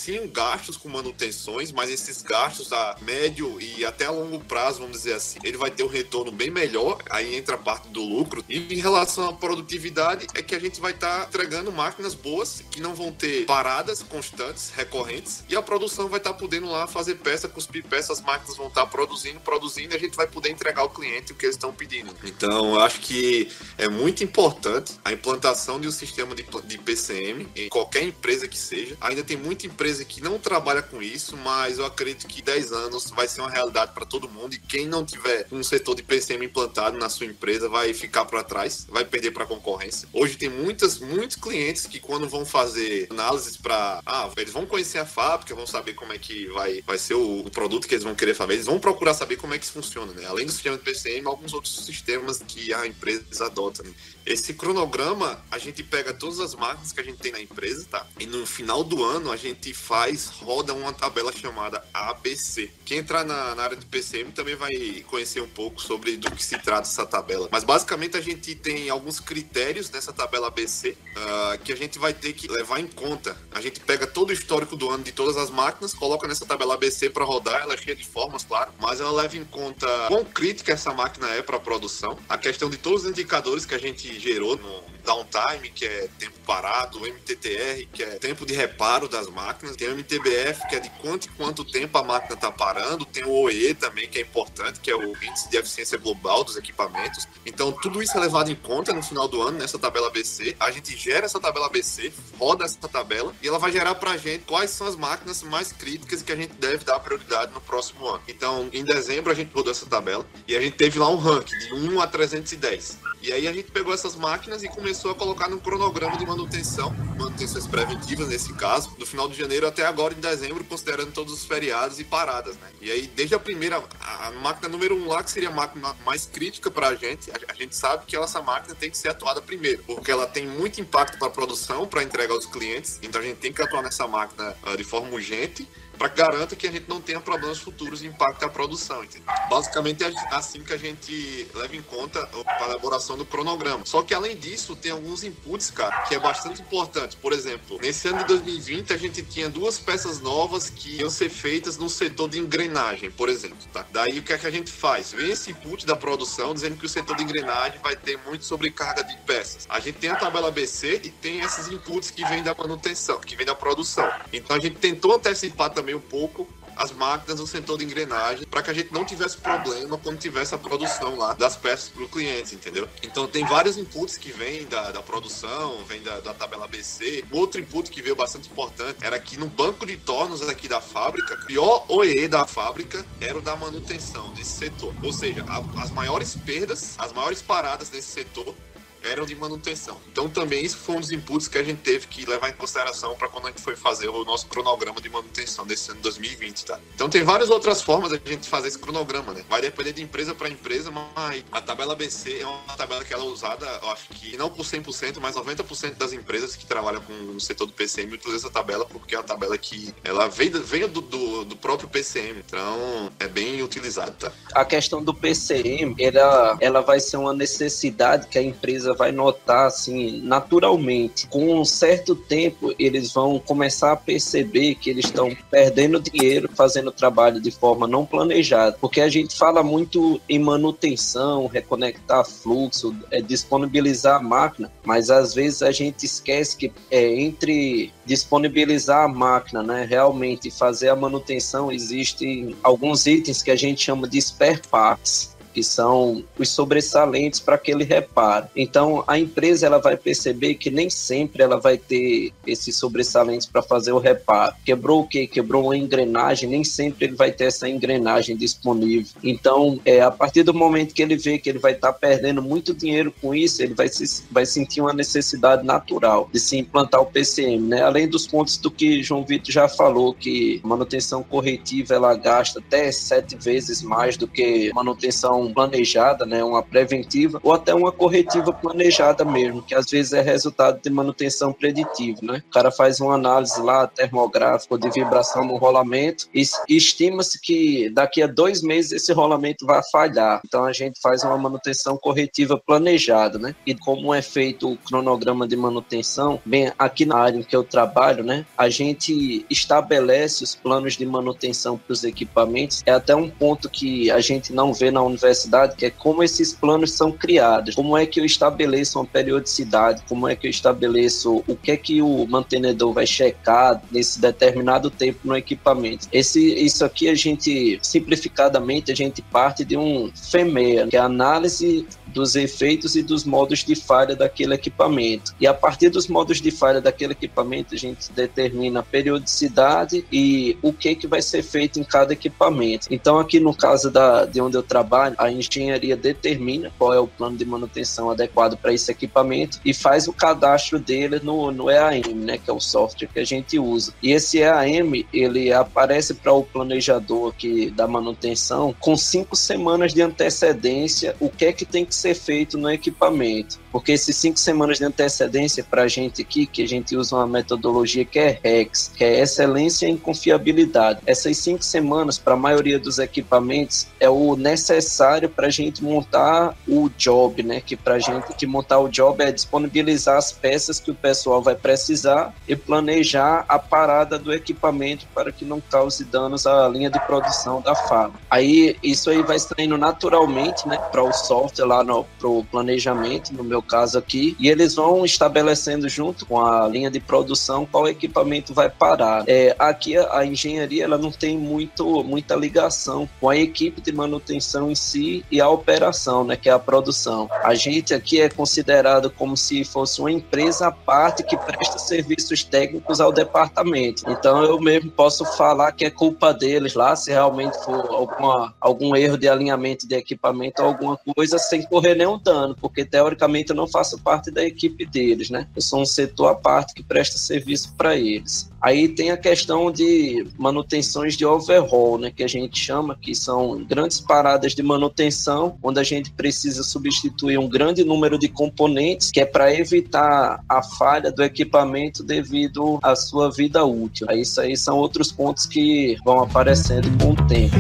sim gastos com manutenções, mas esses gastos a médio e até a longo prazo, vamos dizer assim, ele vai ter um retorno bem melhor, aí entra a parte do lucro. E em relação à produtividade, é que a gente vai estar tá entregando máquinas boas, que não vão ter paradas constantes, recorrentes, e a produção vai estar tá podendo lá fazer peça, cuspir peça, as máquinas vão estar tá produzindo, produzindo, e a gente vai poder entregar ao cliente o que eles estão pedindo. Então, eu acho que é muito importante a implantação de um sistema de, de P C M em qualquer empresa que seja. Ainda tem muita empresa que não trabalha com isso, mas eu acredito que dez anos vai ser uma realidade para todo mundo, e quem não tiver um setor de P C M implantado na sua empresa vai ficar para trás, vai perder para a concorrência. Hoje tem muitas, muitos clientes que quando vão fazer análises para... Ah, eles vão conhecer a fábrica, vão saber como é que vai, vai ser o, o produto que eles vão querer fazer, eles vão procurar saber como é que isso funciona, né? Além do sistema de P C M, alguns outros sistemas que a empresa adota, né? Esse cronograma, a gente pega todas as máquinas que a gente tem na empresa, tá? E no final do ano, a gente faz, roda uma tabela chamada A B C. Quem entrar na, na área de P C M também vai conhecer um pouco sobre do que se trata essa tabela. Mas basicamente a gente tem alguns critérios nessa tabela A B C uh, que a gente vai ter que levar em conta. A gente pega todo o histórico do ano de todas as máquinas, coloca nessa tabela A B C para rodar, ela é cheia de formas, claro, mas ela leva em conta quão crítica essa máquina é para a produção, a questão de todos os indicadores que a gente gerou no downtime, que é tempo parado, o M T T R, que é tempo de reparo das máquinas, tem o M T B F, que é de quanto e quanto tempo a máquina está parando, tem o O E também, que é importante, que é o Índice de Eficiência Global dos Equipamentos. Então, tudo isso é levado em conta no final do ano, nessa tabela A B C. A gente gera essa tabela A B C, roda essa tabela, e ela vai gerar pra gente quais são as máquinas mais críticas que a gente deve dar prioridade no próximo ano. Então, em dezembro, a gente rodou essa tabela, e a gente teve lá um ranking de um a trezentos e dez. E aí a gente pegou essas máquinas e começou a colocar num cronograma de manutenção, manutenções preventivas nesse caso, do final de janeiro até agora em dezembro, considerando todos os feriados e paradas, né? E aí, desde a primeira, a máquina número um lá, que seria a máquina mais crítica pra gente, a, a gente sabe que essa máquina tem que ser atuada primeiro, porque ela tem muito impacto para a produção, para entregar aos clientes, então a gente tem que atuar nessa máquina uh, de forma urgente, para que garanta que a gente não tenha problemas futuros e impacte a produção, entendeu? Basicamente é assim que a gente leva em conta a elaboração do cronograma. Só que além disso, tem alguns inputs, cara, que é bastante importante. Por exemplo, nesse ano de dois mil e vinte, a gente tinha duas peças novas que iam ser feitas no setor de engrenagem, por exemplo, tá? Daí o que é que a gente faz? Vem esse input da produção dizendo que o setor de engrenagem vai ter muito sobrecarga de peças. A gente tem a tabela A B C e tem esses inputs que vêm da manutenção, que vêm da produção. Então a gente tentou antecipar também um pouco as máquinas no setor de engrenagem para que a gente não tivesse problema quando tivesse a produção lá das peças para o cliente, entendeu? Então tem vários inputs que vêm da, da produção, vem da, da tabela A B C. Outro input que veio bastante importante era que no banco de tornos aqui da fábrica, o pior O E da fábrica era o da manutenção desse setor. Ou seja, a, as maiores perdas, as maiores paradas desse setor eram de manutenção. Então também isso foi um dos inputs que a gente teve que levar em consideração para quando a gente foi fazer o nosso cronograma de manutenção desse ano dois mil e vinte, tá? Então tem várias outras formas da gente fazer esse cronograma, né? Vai depender de empresa para empresa, mas a tabela A B C é uma tabela que ela é usada, eu acho que não por cem por cento, mas noventa por cento das empresas que trabalham com o setor do P C M utilizam essa tabela porque é uma tabela que ela vem, vem do, do, do próprio P C M, então é bem utilizada, tá? A questão do P C M, ela, ela vai ser uma necessidade que a empresa vai notar assim naturalmente. Com um certo tempo eles vão começar a perceber que eles estão perdendo dinheiro fazendo trabalho de forma não planejada, porque a gente fala muito em manutenção, reconectar fluxo, é, disponibilizar a máquina, mas às vezes a gente esquece que é, entre disponibilizar a máquina, né, realmente fazer a manutenção, existem alguns itens que a gente chama de spare parts, que são os sobressalentes para aquele reparo. Então, a empresa ela vai perceber que nem sempre ela vai ter esses sobressalentes para fazer o reparo. Quebrou o quê? Quebrou uma engrenagem, nem sempre ele vai ter essa engrenagem disponível. Então, é, a partir do momento que ele vê que ele vai estar tá perdendo muito dinheiro com isso, ele vai, se, vai sentir uma necessidade natural de se implantar o P C M, né? Além dos pontos do que João Vitor já falou, que manutenção corretiva ela gasta até sete vezes mais do que manutenção manutenção planejada, né, uma preventiva, ou até uma corretiva planejada mesmo, que às vezes é resultado de manutenção preditiva, né? O cara faz uma análise lá termográfica de vibração no rolamento e estima-se que daqui a dois meses esse rolamento vai falhar. Então a gente faz uma manutenção corretiva planejada, né? E como é feito o cronograma de manutenção, bem, aqui na área em que eu trabalho, né, a gente estabelece os planos de manutenção para os equipamentos. É até um ponto que a gente não vê na universidade, que é como esses planos são criados, como é que eu estabeleço uma periodicidade, como é que eu estabeleço o que é que o mantenedor vai checar nesse determinado tempo no equipamento. Esse, isso aqui a gente, simplificadamente, a gente parte de um F E M E A, que é a análise dos efeitos e dos modos de falha daquele equipamento. E a partir dos modos de falha daquele equipamento, a gente determina a periodicidade e o que, que vai ser feito em cada equipamento. Então, aqui no caso da, de onde eu trabalho, a engenharia determina qual é o plano de manutenção adequado para esse equipamento e faz o cadastro dele no, no E A M, né, que é o software que a gente usa. E esse E A M, ele aparece para o planejador aqui da manutenção com cinco semanas de antecedência o que é que tem que ser feito no equipamento, porque esses cinco semanas de antecedência para a gente aqui, que a gente usa uma metodologia que é REX, que é excelência em confiabilidade. Essas cinco semanas para a maioria dos equipamentos é o necessário para a gente montar o job, né? Que para a gente que montar o job é disponibilizar as peças que o pessoal vai precisar e planejar a parada do equipamento para que não cause danos à linha de produção da fábrica. Aí isso aí vai saindo naturalmente, né, para o software lá para o planejamento, no meu caso aqui, e eles vão estabelecendo junto com a linha de produção qual equipamento vai parar. É, aqui a, a engenharia ela não tem muito, muita ligação com a equipe de manutenção em si e a operação, né, que é a produção. A gente aqui é considerado como se fosse uma empresa à parte que presta serviços técnicos ao departamento. Então eu mesmo posso falar que é culpa deles lá, se realmente for alguma, algum erro de alinhamento de equipamento ou alguma coisa, sem correr nenhum dano, porque teoricamente eu não faço parte da equipe deles, né? Eu sou um setor à parte que presta serviço para eles. Aí tem a questão de manutenções de overhaul, né, que a gente chama, que são grandes paradas de manutenção, onde a gente precisa substituir um grande número de componentes, que é para evitar a falha do equipamento devido à sua vida útil. Aí isso aí são outros pontos que vão aparecendo com o tempo.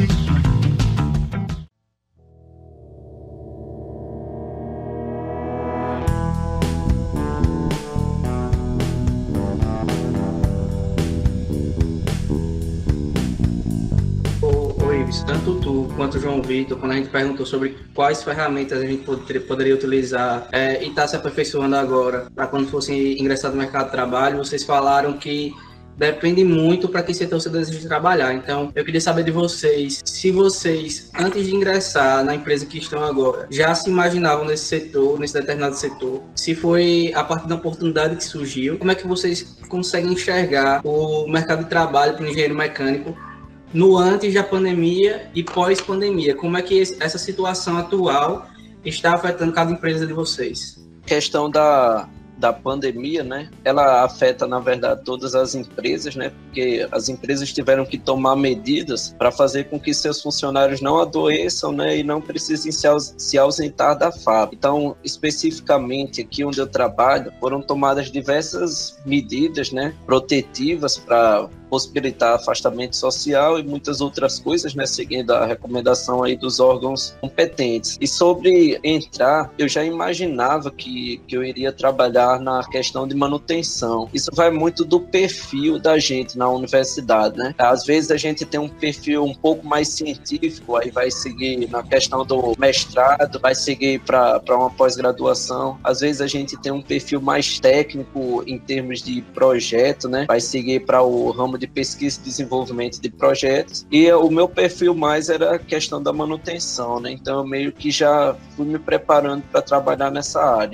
Tanto tu quanto o João Vitor, quando a gente perguntou sobre quais ferramentas a gente poderia, poderia utilizar é, e está se aperfeiçoando agora para quando fosse ingressar no mercado de trabalho, vocês falaram que depende muito para que setor você deseja trabalhar. Então, eu queria saber de vocês, se vocês, antes de ingressar na empresa que estão agora, já se imaginavam nesse setor, nesse determinado setor, se foi a partir da oportunidade que surgiu, como é que vocês conseguem enxergar o mercado de trabalho para o engenheiro mecânico no antes da pandemia e pós-pandemia? Como é que essa situação atual está afetando cada empresa de vocês? Questão da, da pandemia, né? Ela afeta, na verdade, todas as empresas, né? Porque as empresas tiveram que tomar medidas para fazer com que seus funcionários não adoeçam, né? E não precisem se, aus- se ausentar da fábrica. Então, especificamente aqui onde eu trabalho, foram tomadas diversas medidas, né, protetivas para possibilitar afastamento social e muitas outras coisas, né, seguindo a recomendação aí dos órgãos competentes. E sobre entrar, eu já imaginava que, que eu iria trabalhar na questão de manutenção. Isso vai muito do perfil da gente na universidade, né? Às vezes a gente tem um perfil um pouco mais científico, aí vai seguir na questão do mestrado, vai seguir para uma pós-graduação. Às vezes a gente tem um perfil mais técnico em termos de projeto, né? Vai seguir para o ramo de pesquisa e desenvolvimento de projetos, e o meu perfil mais era a questão da manutenção, né? Então eu meio que já fui me preparando para trabalhar nessa área aí.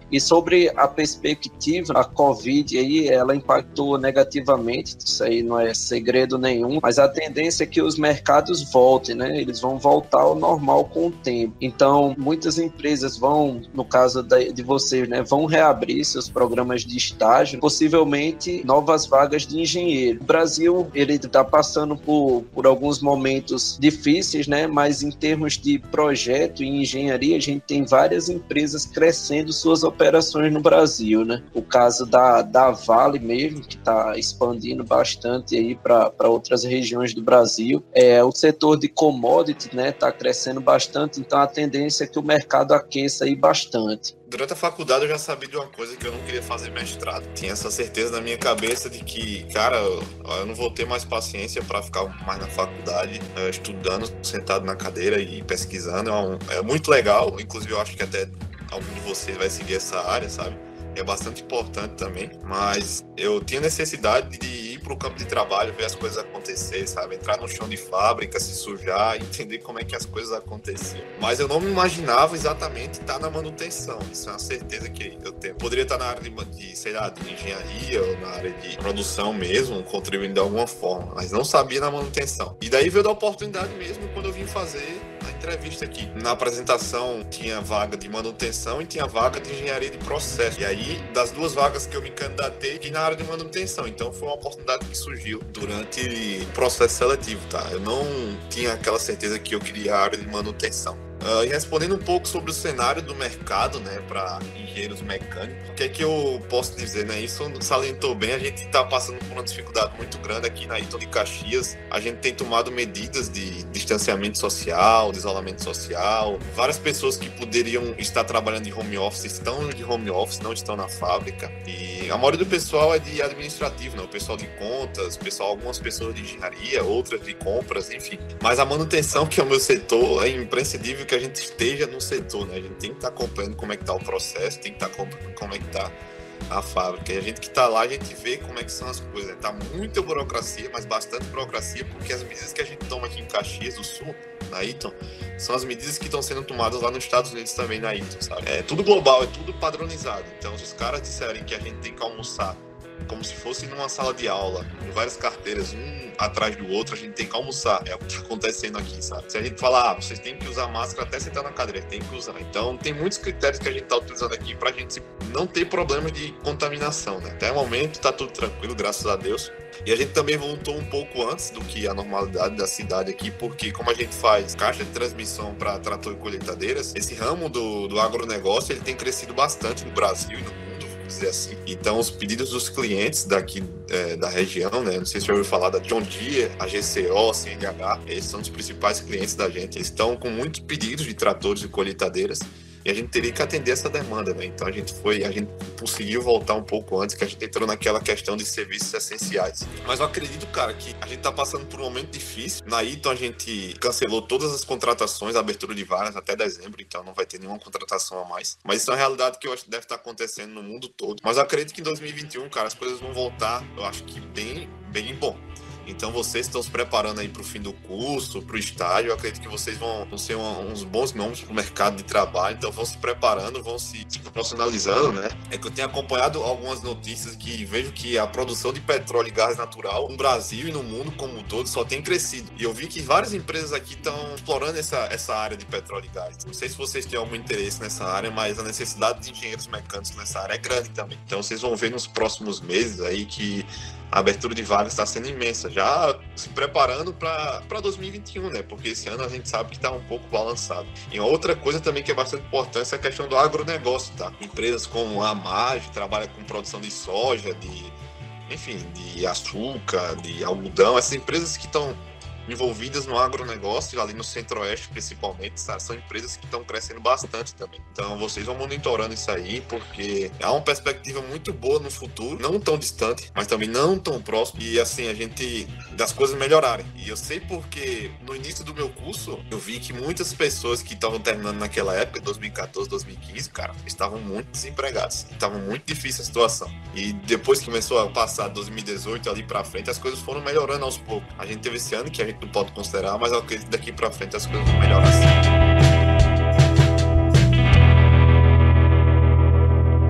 E sobre a perspectiva, a Covid aí, ela impactou negativamente, isso aí não é segredo nenhum, mas a tendência é que os mercados voltem, né? Eles vão voltar ao normal com o tempo. Então, muitas empresas vão, no caso de vocês, né, vão reabrir seus programas de estágio, possivelmente novas vagas de engenheiro. O Brasil, ele está passando por, por alguns momentos difíceis, né? Mas em termos de projeto e engenharia, a gente tem várias empresas crescendo suas operações no Brasil, né? O caso da, da Vale mesmo, que está expandindo bastante aí para outras regiões do Brasil. É, o setor de commodity, né, está crescendo bastante, então a tendência é que o mercado aqueça aí bastante. Durante a faculdade eu já sabia de uma coisa, que eu não queria fazer mestrado. Tinha essa certeza na minha cabeça de que, cara, eu não vou ter mais paciência para ficar mais na faculdade, estudando, sentado na cadeira e pesquisando. É, um, é muito legal, inclusive eu acho que até algum de vocês vai seguir essa área, sabe? É bastante importante também, mas eu tinha necessidade de ir para o campo de trabalho, ver as coisas acontecer, sabe? Entrar no chão de fábrica, se sujar, entender como é que as coisas aconteciam. Mas eu não me imaginava exatamente estar na manutenção. Isso é uma certeza que eu tenho. Poderia estar na área de, de sei lá, de engenharia ou na área de produção mesmo, contribuindo de alguma forma, mas não sabia na manutenção. E daí veio da oportunidade mesmo quando eu vim fazer a entrevista aqui. Na apresentação tinha vaga de manutenção e tinha vaga de engenharia de processo. E aí, das duas vagas que eu me candidatei, que na área de manutenção. Então foi uma oportunidade que surgiu durante o processo seletivo, tá? Eu não tinha aquela certeza que eu queria a área de manutenção. Uh, e respondendo um pouco sobre o cenário do mercado, né, para engenheiros mecânicos, o que é que eu posso dizer, né? Isso salientou bem, a gente está passando por uma dificuldade muito grande aqui na Eaton de Caxias. A gente tem tomado medidas de distanciamento social, de isolamento social. Várias pessoas que poderiam estar trabalhando de home office estão de home office, não estão na fábrica. E a maioria do pessoal é de administrativo, né? O pessoal de contas, o pessoal, algumas pessoas de engenharia, outras de compras, enfim. Mas a manutenção, que é o meu setor, é imprescindível que a gente esteja no setor, né? A gente tem que estar acompanhando como é que está o processo, tem que estar acompanhando como é que está a fábrica. E a gente que está lá, a gente vê como é que são as coisas. Está muita burocracia, mas bastante burocracia, porque as medidas que a gente toma aqui em Caxias do Sul, na Eaton, são as medidas que estão sendo tomadas lá nos Estados Unidos também, na Eaton, sabe? É tudo global, é tudo padronizado. Então, se os caras disserem que a gente tem que almoçar como se fosse numa sala de aula, com várias carteiras, um atrás do outro, a gente tem que almoçar. É o que está acontecendo aqui, sabe? Se a gente falar, ah, vocês têm que usar máscara até sentar na cadeira, tem que usar. Então, tem muitos critérios que a gente está utilizando aqui para a gente não ter problemas de contaminação, né? Até o momento está tudo tranquilo, graças a Deus. E a gente também voltou um pouco antes do que a normalidade da cidade aqui, porque como a gente faz caixa de transmissão para trator e colheitadeiras, esse ramo do, do agronegócio, ele tem crescido bastante no Brasil e no mundo, dizer assim. Então, os pedidos dos clientes daqui é, da região, né? Não sei se você já ouviu falar da John Deere, a G C O, a C N H, esses são os principais clientes da gente. Eles estão com muitos pedidos de tratores e colheitadeiras. E a gente teria que atender essa demanda, né? Então a gente foi, a gente conseguiu voltar um pouco antes, que a gente entrou naquela questão de serviços essenciais. Mas eu acredito, cara, que a gente tá passando por um momento difícil. Na Eaton a gente cancelou todas as contratações, a abertura de vagas até dezembro, então não vai ter nenhuma contratação a mais. Mas isso é uma realidade que eu acho que deve estar acontecendo no mundo todo. Mas eu acredito que em dois mil e vinte e um, cara, as coisas vão voltar, eu acho que bem, bem bom. Então vocês estão se preparando aí para o fim do curso, para o estágio. Eu acredito que vocês vão, vão ser uma, uns bons nomes para o mercado de trabalho. Então vão se preparando, vão se, se profissionalizando, né? É que eu tenho acompanhado algumas notícias que vejo que a produção de petróleo e gás natural no Brasil e no mundo como um todo só tem crescido. E eu vi que várias empresas aqui estão explorando essa, essa área de petróleo e gás. Não sei se vocês têm algum interesse nessa área, mas a necessidade de engenheiros mecânicos nessa área é grande também. Então vocês vão ver nos próximos meses aí que a abertura de vagas está sendo imensa, já se preparando para dois mil e vinte e um, né? Porque esse ano a gente sabe que está um pouco balançado. E outra coisa também que é bastante importante é a questão do agronegócio, tá? Empresas como a Amage, trabalha com produção de soja, de, enfim, de açúcar, de algodão, essas empresas que estão envolvidas no agronegócio, ali no Centro-Oeste principalmente, sabe? São empresas que estão crescendo bastante também. Então vocês vão monitorando isso aí, porque há uma perspectiva muito boa no futuro, não tão distante, mas também não tão próximo, e assim, a gente, das coisas melhorarem. E eu sei porque no início do meu curso, eu vi que muitas pessoas que estavam terminando naquela época, dois mil e quatorze, dois mil e quinze, cara, estavam muito desempregados, estava muito difícil a situação. E depois que começou a passar dois mil e dezoito ali pra frente, as coisas foram melhorando aos poucos. A gente teve esse ano que a gente não pode considerar, mas eu acredito que daqui pra frente as coisas vão melhorar assim.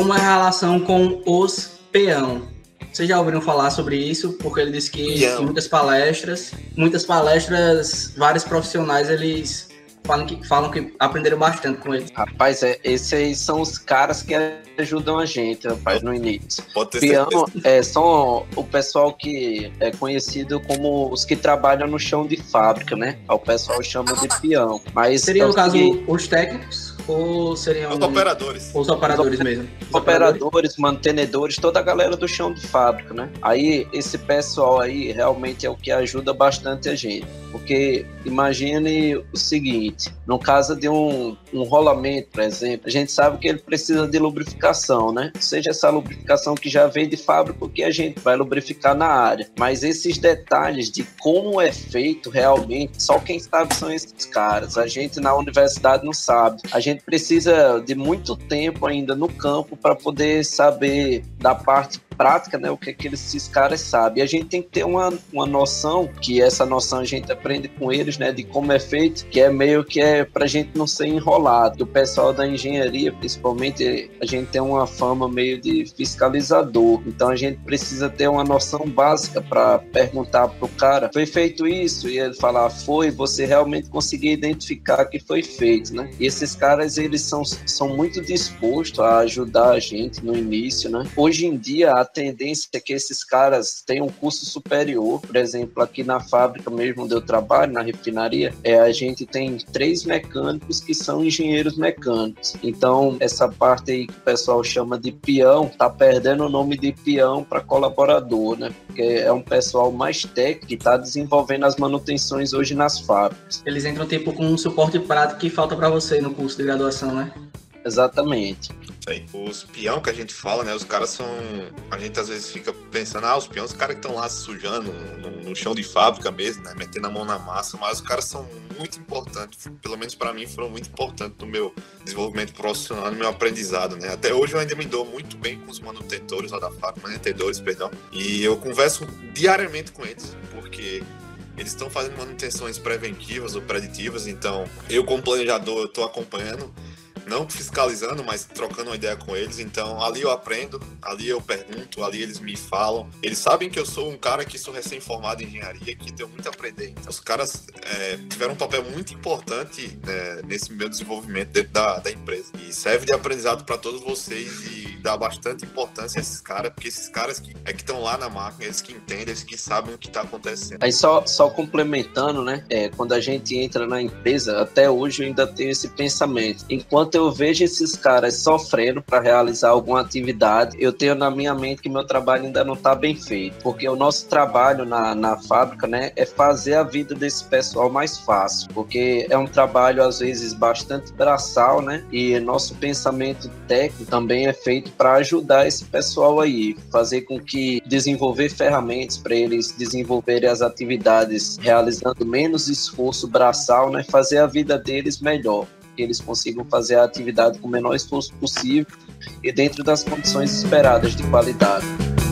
como é a relação com os peão? Vocês já ouviram falar sobre isso? Porque ele disse que em muitas palestras, muitas palestras, vários profissionais, eles falam que, falam que aprenderam bastante com ele. Rapaz, é, esses são os caras que ajudam a gente, rapaz, no início. Pode ter Peão certeza. é, são o pessoal que é conhecido como os que trabalham no chão de fábrica, né? O pessoal chama de peão. Mas Seria, é no caso, que... os técnicos ou seriam... Os operadores. Os operadores mesmo. Os Operadores, mantenedores, toda a galera do chão de fábrica, né? Aí, esse pessoal aí realmente é o que ajuda bastante a gente. Porque imagine o seguinte, no caso de um, um rolamento, por exemplo, a gente sabe que ele precisa de lubrificação, né? Seja essa lubrificação que já vem de fábrica, que a gente vai lubrificar na área. Mas esses detalhes de como é feito realmente, só quem sabe são esses caras. A gente na universidade não sabe. A gente precisa de muito tempo ainda no campo para poder saber da parte prática, né, o que, que esses caras sabem. E a gente tem que ter uma, uma noção, que essa noção a gente aprende com eles, né, de como é feito, que é meio que é pra gente não ser enrolado. O pessoal da engenharia, principalmente, a gente tem uma fama meio de fiscalizador. Então a gente precisa ter uma noção básica para perguntar pro cara, foi feito isso? E ele falar, foi, você realmente conseguir identificar que foi feito, né? E esses caras, eles são, são muito dispostos a ajudar a gente no início, né? Hoje em dia, a tendência é que esses caras tenham um curso superior. Por exemplo, aqui na fábrica mesmo onde eu trabalho, na refinaria, é, a gente tem três mecânicos que são engenheiros mecânicos. Então, essa parte aí que o pessoal chama de peão, tá perdendo o nome de peão para colaborador, né? Porque é um pessoal mais técnico que tá desenvolvendo as manutenções hoje nas fábricas. Eles entram tipo com um suporte prático que falta para você no curso de graduação, né? Exatamente. Aí. Os peão que a gente fala, né? Os caras são... A gente às vezes fica pensando, ah, os peões, os caras que estão lá se sujando no, no chão de fábrica mesmo, né? Metendo a mão na massa, mas os caras são muito importantes. Pelo menos para mim foram muito importantes no meu desenvolvimento profissional, no meu aprendizado, né? Até hoje eu ainda me dou muito bem com os manutentores lá da fábrica, manutentores, perdão. E eu converso diariamente com eles, porque... eles estão fazendo manutenções preventivas ou preditivas, então eu como planejador estou acompanhando, não fiscalizando, mas trocando uma ideia com eles. Então ali eu aprendo, ali eu pergunto, ali eles me falam. Eles sabem que eu sou um cara que sou recém-formado em engenharia, que tenho muito a aprender. Então os caras é, tiveram um papel muito importante, né, nesse meu desenvolvimento dentro da, da empresa. E serve de aprendizado para todos vocês e dá bastante importância a esses caras, porque esses caras que é que estão lá na máquina, eles que entendem, eles que sabem o que está acontecendo. Aí só, só complementando, né? É, quando a gente entra na empresa, até hoje eu ainda tenho esse pensamento. Enquanto eu vejo esses caras sofrendo para realizar alguma atividade, eu tenho na minha mente que meu trabalho ainda não está bem feito. Porque o nosso trabalho na, na fábrica, né, é fazer a vida desse pessoal mais fácil. Porque é um trabalho, às vezes, bastante braçal, né? E nosso pensamento técnico também é feito para ajudar esse pessoal aí, fazer com que desenvolver ferramentas para eles desenvolverem as atividades realizando menos esforço braçal, né, fazer a vida deles melhor, que eles consigam fazer a atividade com o menor esforço possível e dentro das condições esperadas de qualidade.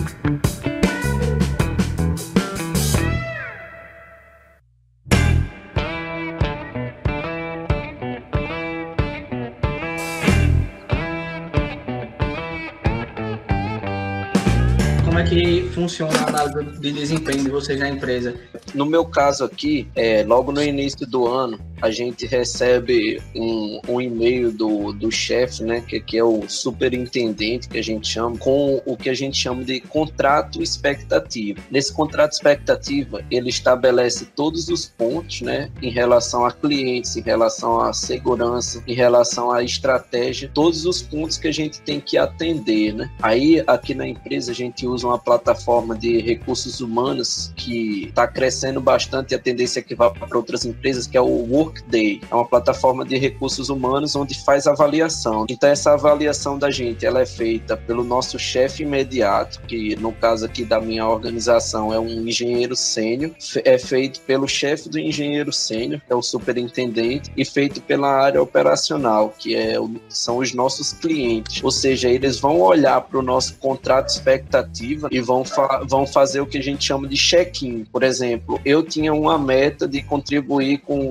Como é que funciona a análise de desempenho de vocês na empresa? No meu caso aqui, é, logo no início do ano, a gente recebe um, um e-mail do, do chefe, né, que, que é o superintendente, que a gente chama, com o que a gente chama de contrato expectativa. Nesse contrato expectativa, ele estabelece todos os pontos, né, em relação a clientes, em relação à segurança, em relação à estratégia, todos os pontos que a gente tem que atender, né. Aí, aqui na empresa, a gente usa uma plataforma de recursos humanos que está crescendo bastante, a tendência é que vá para outras empresas, que é o Workday. É uma plataforma de recursos humanos onde faz avaliação. Então essa avaliação da gente, ela é feita pelo nosso chefe imediato, que no caso aqui da minha organização é um engenheiro sênior, é feito pelo chefe do engenheiro sênior, que é o superintendente, e feito pela área operacional, que é o, são os nossos clientes. Ou seja, eles vão olhar para o nosso contrato expectativa e vão, fa- vão fazer o que a gente chama de check-in. Por exemplo, eu tinha uma meta de contribuir com redução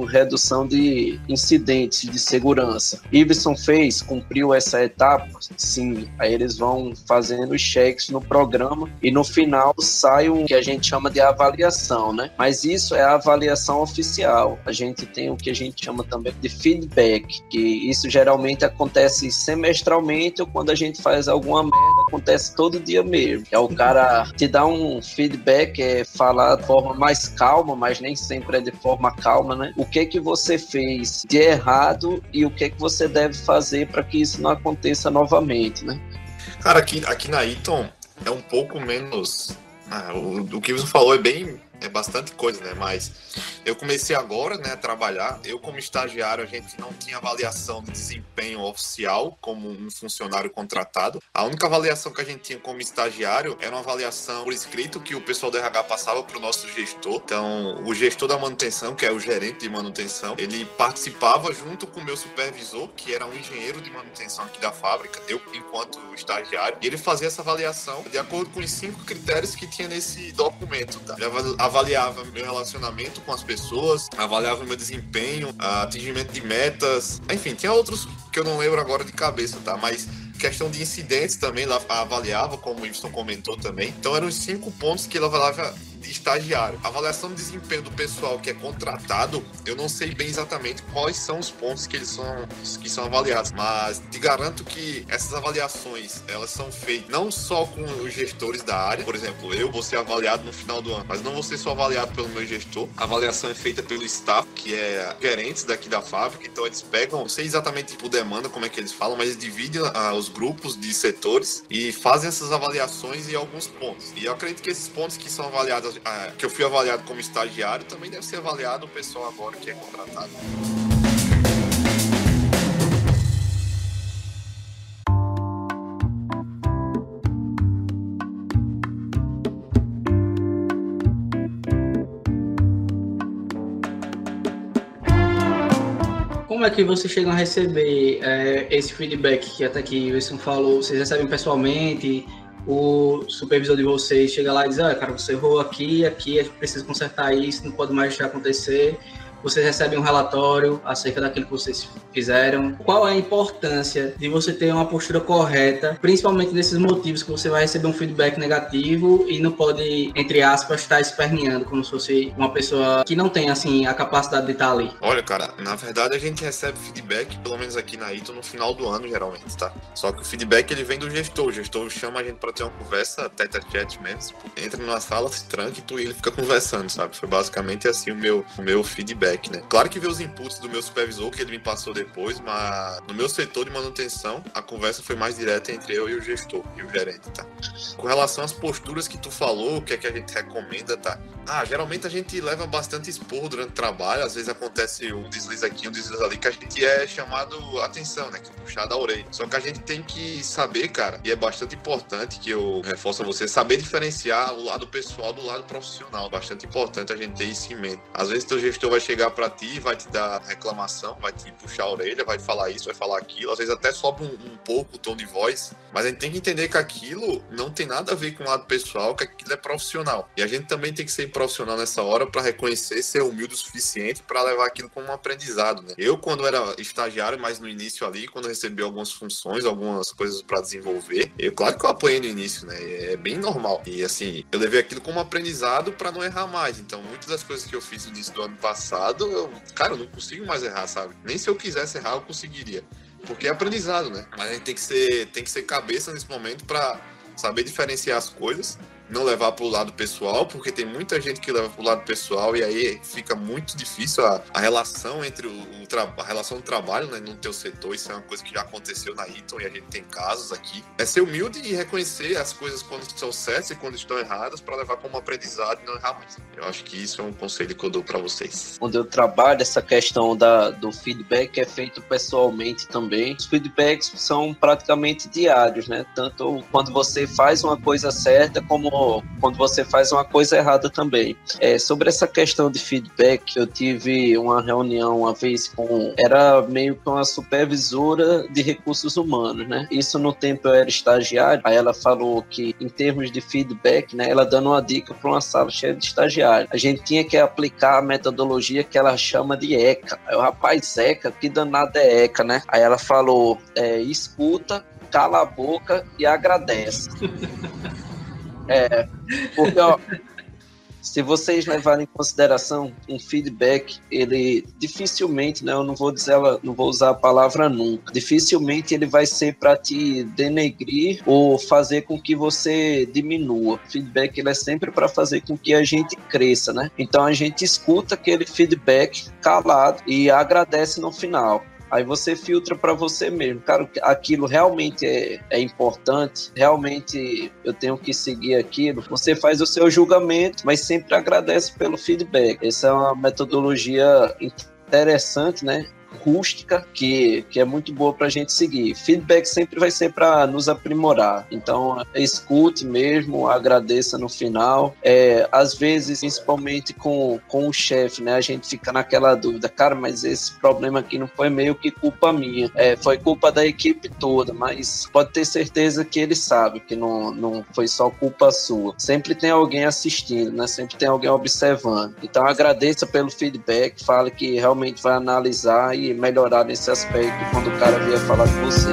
resolução de incidentes de segurança. Iveson fez, cumpriu essa etapa? Sim. Aí eles vão fazendo os cheques no programa e no final sai o que a gente chama de avaliação, né? Mas isso é a avaliação oficial. A gente tem o que a gente chama também de feedback, que isso geralmente acontece semestralmente ou quando a gente faz alguma merda, acontece todo dia mesmo. É o cara te dá um feedback, é falar de forma mais calma, mas nem sempre é de forma calma, né? O que que você fez de errado e o que que você deve fazer para que isso não aconteça novamente, né? Cara, aqui, aqui na Eaton é um pouco menos... Ah, o, o que você falou é bem... É bastante coisa, né? Mas eu comecei agora, né, a trabalhar. Eu, como estagiário, a gente não tinha avaliação de desempenho oficial como um funcionário contratado. A única avaliação que a gente tinha como estagiário era uma avaliação por escrito que o pessoal do R H passava para o nosso gestor. Então, o gestor da manutenção, que é o gerente de manutenção, ele participava junto com o meu supervisor, que era um engenheiro de manutenção aqui da fábrica, eu enquanto estagiário, e ele fazia essa avaliação de acordo com os cinco critérios que tinha nesse documento, tá? Ele avaliava meu relacionamento com as pessoas, avaliava meu desempenho, atingimento de metas, enfim, tinha outros que eu não lembro agora de cabeça, tá? Mas questão de incidentes também, lá avaliava, como o Iveson comentou também. Então eram os cinco pontos que ele avaliava de estagiário. A avaliação de desempenho do pessoal que é contratado, eu não sei bem exatamente quais são os pontos que eles são, que são avaliados, mas te garanto que essas avaliações, elas são feitas não só com os gestores da área. Por exemplo, eu vou ser avaliado no final do ano, mas não vou ser só avaliado pelo meu gestor. A avaliação é feita pelo staff, que é gerentes daqui da fábrica. Então eles pegam, não sei exatamente por demanda como é que eles falam, mas eles dividem ah, os grupos de setores e fazem essas avaliações em alguns pontos. E eu acredito que esses pontos que são avaliados, ah, que eu fui avaliado como estagiário, também deve ser avaliado o pessoal agora que é contratado. Como é que vocês chegam a receber é, esse feedback que até que o Iveson falou? Vocês recebem pessoalmente? O supervisor de vocês chega lá e diz, ah, cara, você errou aqui, aqui, a gente precisa consertar isso, não pode mais deixar acontecer. Vocês recebem um relatório acerca daquilo que vocês fizeram. Qual é a importância de você ter uma postura correta, principalmente nesses motivos que você vai receber um feedback negativo e não pode, entre aspas, estar esperneando, como se fosse uma pessoa que não tem, assim, a capacidade de estar ali? Olha, cara, na verdade a gente recebe feedback, pelo menos aqui na Eaton, no final do ano, geralmente, tá? Só que o feedback, ele vem do gestor. O gestor chama a gente pra ter uma conversa tete a tete mesmo. Entra numa sala, se tranca e tu, ele fica conversando, sabe? Foi basicamente assim o meu, o meu feedback. Né? Claro que veio os inputs do meu supervisor, que ele me passou depois, mas no meu setor de manutenção, a conversa foi mais direta entre eu e o gestor e o gerente, tá? Com relação às posturas que tu falou, o que é que a gente recomenda, tá? Ah, geralmente a gente leva bastante esporro durante o trabalho, às vezes acontece um deslize aqui, um deslize ali, que a gente é chamado atenção, né? Que é puxar da orelha. Só que a gente tem que saber, cara, e é bastante importante que eu reforço a você, saber diferenciar o lado pessoal do lado profissional. Bastante importante a gente ter isso em mente. Às vezes teu gestor vai chegar pra ti, vai te dar reclamação, vai te puxar a orelha, vai falar isso, vai falar aquilo, às vezes até sobe um, um pouco o tom de voz, mas a gente tem que entender que aquilo não tem nada a ver com o lado pessoal, que aquilo é profissional. E a gente também tem que ser profissional nessa hora para reconhecer, ser humilde o suficiente para levar aquilo como um aprendizado, né? Eu, quando era estagiário, mas no início ali, quando eu recebi algumas funções, algumas coisas para desenvolver, eu, claro que eu apanhei no início, né? É bem normal. E assim, eu levei aquilo como aprendizado para não errar mais. Então, muitas das coisas que eu fiz no início do ano passado, eu, cara, eu não consigo mais errar, sabe? Nem se eu quisesse errar, eu conseguiria. Porque é aprendizado, né? Mas a gente tem que ser, tem que ser cabeça nesse momento para saber diferenciar as coisas, não levar para o lado pessoal, porque tem muita gente que leva para o lado pessoal e aí fica muito difícil a, a relação entre o, o tra- a relação do trabalho, né, no teu setor. Isso é uma coisa que já aconteceu na Eaton e a gente tem casos aqui. É ser humilde e reconhecer as coisas quando estão certas e quando estão erradas para levar como aprendizado e não errar mais. Eu acho que isso é um conselho que eu dou para vocês. Onde eu trabalho, essa questão da, do feedback é feito pessoalmente também. Os feedbacks são praticamente diários, né? Tanto quando você faz uma coisa certa como quando, quando você faz uma coisa errada também. É, sobre essa questão de feedback, eu tive uma reunião uma vez com... Era meio que uma supervisora de recursos humanos, né? Isso no tempo eu era estagiário, aí ela falou que em termos de feedback, né, ela dando uma dica para uma sala cheia de estagiários, a gente tinha que aplicar a metodologia que ela chama de ECA. Aí o rapaz, ECA, que danado é ECA, né? Aí ela falou, é, escuta, cala a boca e agradece. É, porque, ó, se vocês levarem em consideração um feedback, ele dificilmente, né, eu não vou dizer, não vou usar a palavra nunca, dificilmente ele vai ser para te denegrir ou fazer com que você diminua. O feedback ele é sempre para fazer com que a gente cresça, né? Então a gente escuta aquele feedback calado e agradece no final. Aí você filtra para você mesmo. Cara, aquilo realmente é, é importante, realmente eu tenho que seguir aquilo. Você faz o seu julgamento, mas sempre agradece pelo feedback. Essa é uma metodologia interessante, né? Rústica, que, que é muito boa para a gente seguir. Feedback sempre vai ser para nos aprimorar. Então, escute mesmo, agradeça no final. É, às vezes, principalmente com, com o chefe, né? A gente fica naquela dúvida, cara, mas esse problema aqui não foi meio que culpa minha. É, foi culpa da equipe toda, mas pode ter certeza que ele sabe que não, não foi só culpa sua. Sempre tem alguém assistindo, né? Sempre tem alguém observando. Então, agradeça pelo feedback, fale que realmente vai analisar e melhorar nesse aspecto quando o cara vier falar com você.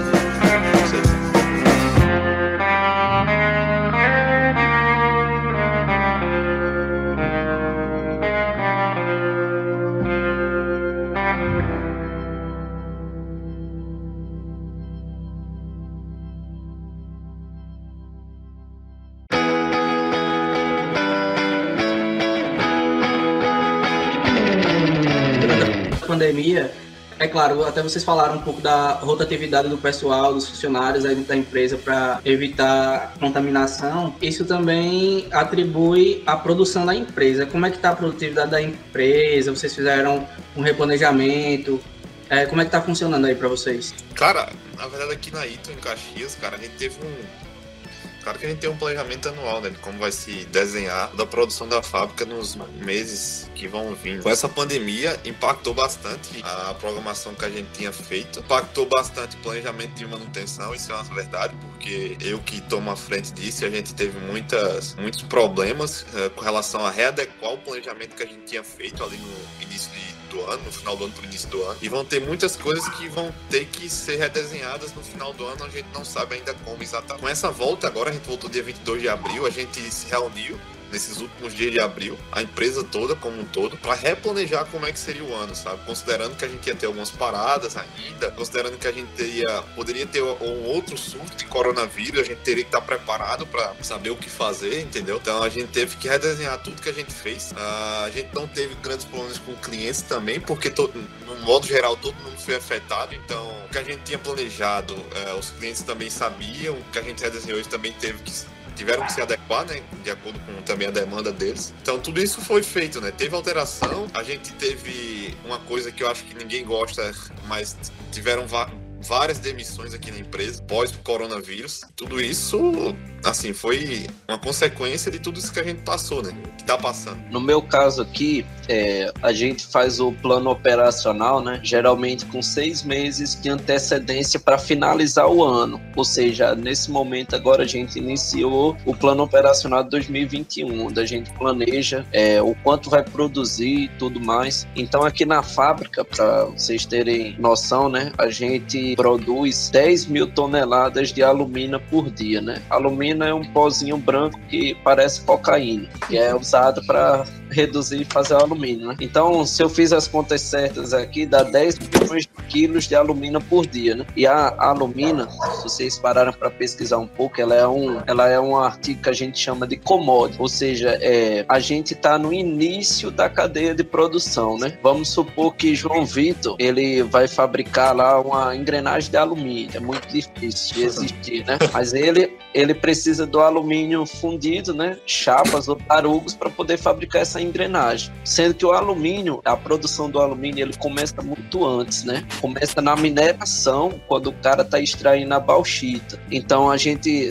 Durante a pandemia, é claro, até vocês falaram um pouco da rotatividade do pessoal, dos funcionários aí da empresa para evitar contaminação. Isso também atribui à produção da empresa. Como é que está a produtividade da empresa? Vocês fizeram um replanejamento? É, como é que está funcionando aí para vocês? Cara, na verdade aqui na Ito, em Caxias, cara, a gente teve um... Claro que a gente tem um planejamento anual, né, de como vai se desenhar da produção da fábrica nos meses que vão vir. Com essa pandemia, impactou bastante a programação que a gente tinha feito, impactou bastante o planejamento de manutenção, isso é uma verdade, porque eu que tomo a frente disso, a gente teve muitas, muitos problemas uh, com relação a readequar o planejamento que a gente tinha feito ali no início de do ano, no final do ano para o início do ano, e vão ter muitas coisas que vão ter que ser redesenhadas no final do ano, a gente não sabe ainda como exatamente. Com essa volta agora, a gente voltou dia vinte e dois de abril, a gente se reuniu nesses últimos dias de abril, a empresa toda como um todo, para replanejar como é que seria o ano, sabe? Considerando que a gente ia ter algumas paradas ainda, considerando que a gente teria, poderia ter um outro surto de coronavírus, a gente teria que estar preparado para saber o que fazer, entendeu? Então a gente teve que redesenhar tudo que a gente fez. Uh, a gente não teve grandes problemas com clientes também, porque todo, no modo geral todo mundo foi afetado, então o que a gente tinha planejado, uh, os clientes também sabiam, o que a gente redesenhou, eles também teve que tiveram que se adequar, né, de acordo com também a demanda deles. Então tudo isso foi feito, né? Teve alteração, a gente teve uma coisa que eu acho que ninguém gosta, mas tiveram várias demissões aqui na empresa pós o coronavírus. Tudo isso, assim, foi uma consequência de tudo isso que a gente passou, né? Que tá passando. No meu caso aqui, é, a gente faz o plano operacional, né? Geralmente com seis meses de antecedência para finalizar o ano. Ou seja, nesse momento agora a gente iniciou o plano operacional de dois mil e vinte e um, onde a gente planeja é, o quanto vai produzir e tudo mais. Então aqui na fábrica, para vocês terem noção, né? A gente produz dez mil toneladas de alumínio por dia, né? Alumínio é um pozinho branco que parece cocaína, que é usado para reduzir e fazer alumínio, né? Então, se eu fiz as contas certas aqui, dá dez milhões de quilos de alumínio por dia, né? E a, a alumina, se vocês pararam para pesquisar um pouco, ela é um, ela é um artigo que a gente chama de commodity, ou seja, é, a gente está no início da cadeia de produção, né? Vamos supor que João Vitor, ele vai fabricar lá uma engrenagem de alumínio, é muito difícil de existir, né? Mas ele, ele precisa do alumínio fundido, né? Chapas ou tarugos para poder fabricar essa engrenagem. Sendo que o alumínio, a produção do alumínio, ele começa muito antes, né? Começa na mineração, quando o cara está extraindo a bauxita. Então a gente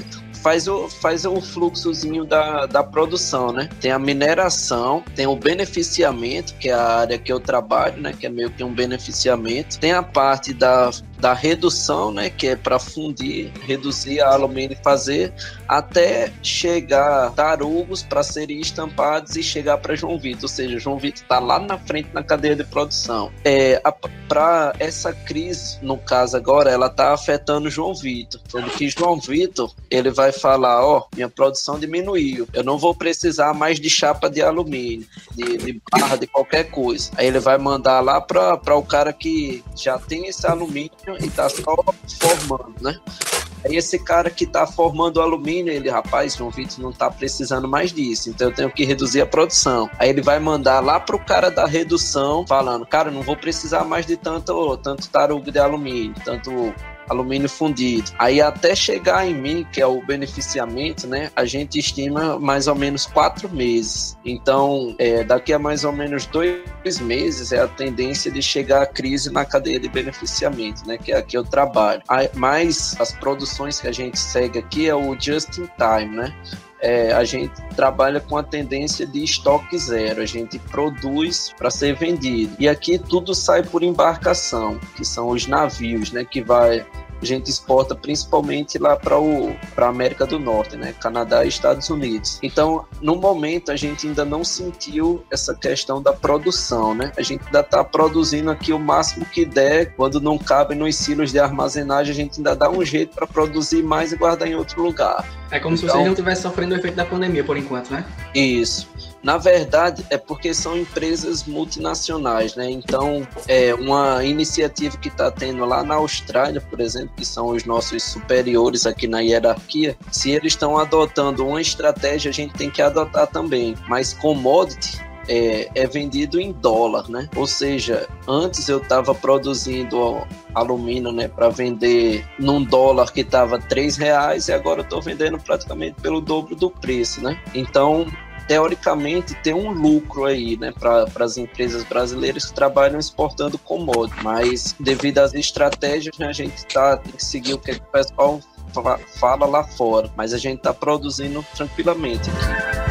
faz o, faz o fluxozinho da, da produção, né? Tem a mineração, tem o beneficiamento, que é a área que eu trabalho, né? Que é meio que um beneficiamento. Tem a parte da, da redução, né? Que é para fundir, reduzir a alumínio e fazer até chegar tarugos para serem estampados e chegar para João Vitor. Ou seja, João Vitor está lá na frente na cadeia de produção. É, para essa crise, no caso agora, ela está afetando João Vitor. Sendo que João Vitor, ele vai falar, ó, oh, minha produção diminuiu, eu não vou precisar mais de chapa de alumínio, de, de barra, de qualquer coisa. Aí ele vai mandar lá para o cara que já tem esse alumínio e está só formando, né? Aí esse cara que está formando alumínio, ele, rapaz, João Vitor não está precisando mais disso, então eu tenho que reduzir a produção. Aí ele vai mandar lá pro cara da redução, falando, cara, não vou precisar mais de tanto, tanto tarugo de alumínio, tanto alumínio fundido. Aí até chegar em mim, que é o beneficiamento, né, a gente estima mais ou menos quatro meses. Então, é, daqui a mais ou menos dois meses é a tendência de chegar a crise na cadeia de beneficiamento, né, que é aqui eu trabalho. Aí, mas as produções que a gente segue aqui é o just in time, né? É, a gente trabalha com a tendência de estoque zero, a gente produz para ser vendido. E aqui tudo sai por embarcação, que são os navios, né, que vai, a gente exporta principalmente lá para a América do Norte, né, Canadá e Estados Unidos. Então, no momento, a gente ainda não sentiu essa questão da produção, né? A gente ainda está produzindo aqui o máximo que der, quando não cabe nos silos de armazenagem, a gente ainda dá um jeito para produzir mais e guardar em outro lugar. É como então, se vocês não estivessem sofrendo o efeito da pandemia, por enquanto, né? Isso. Na verdade, é porque são empresas multinacionais, né? Então, é uma iniciativa que está tendo lá na Austrália, por exemplo, que são os nossos superiores aqui na hierarquia, se eles estão adotando uma estratégia, a gente tem que adotar também. Mas commodity é, é vendido em dólar, né? Ou seja, antes eu estava produzindo alumínio, né, para vender num dólar que estava três reais e agora eu estou vendendo praticamente pelo dobro do preço, né? Então, teoricamente, tem um lucro aí, né, para as empresas brasileiras que trabalham exportando commodity, mas devido às estratégias, né, a gente tá, tem que seguir o que o pessoal fala lá fora, mas a gente está produzindo tranquilamente aqui.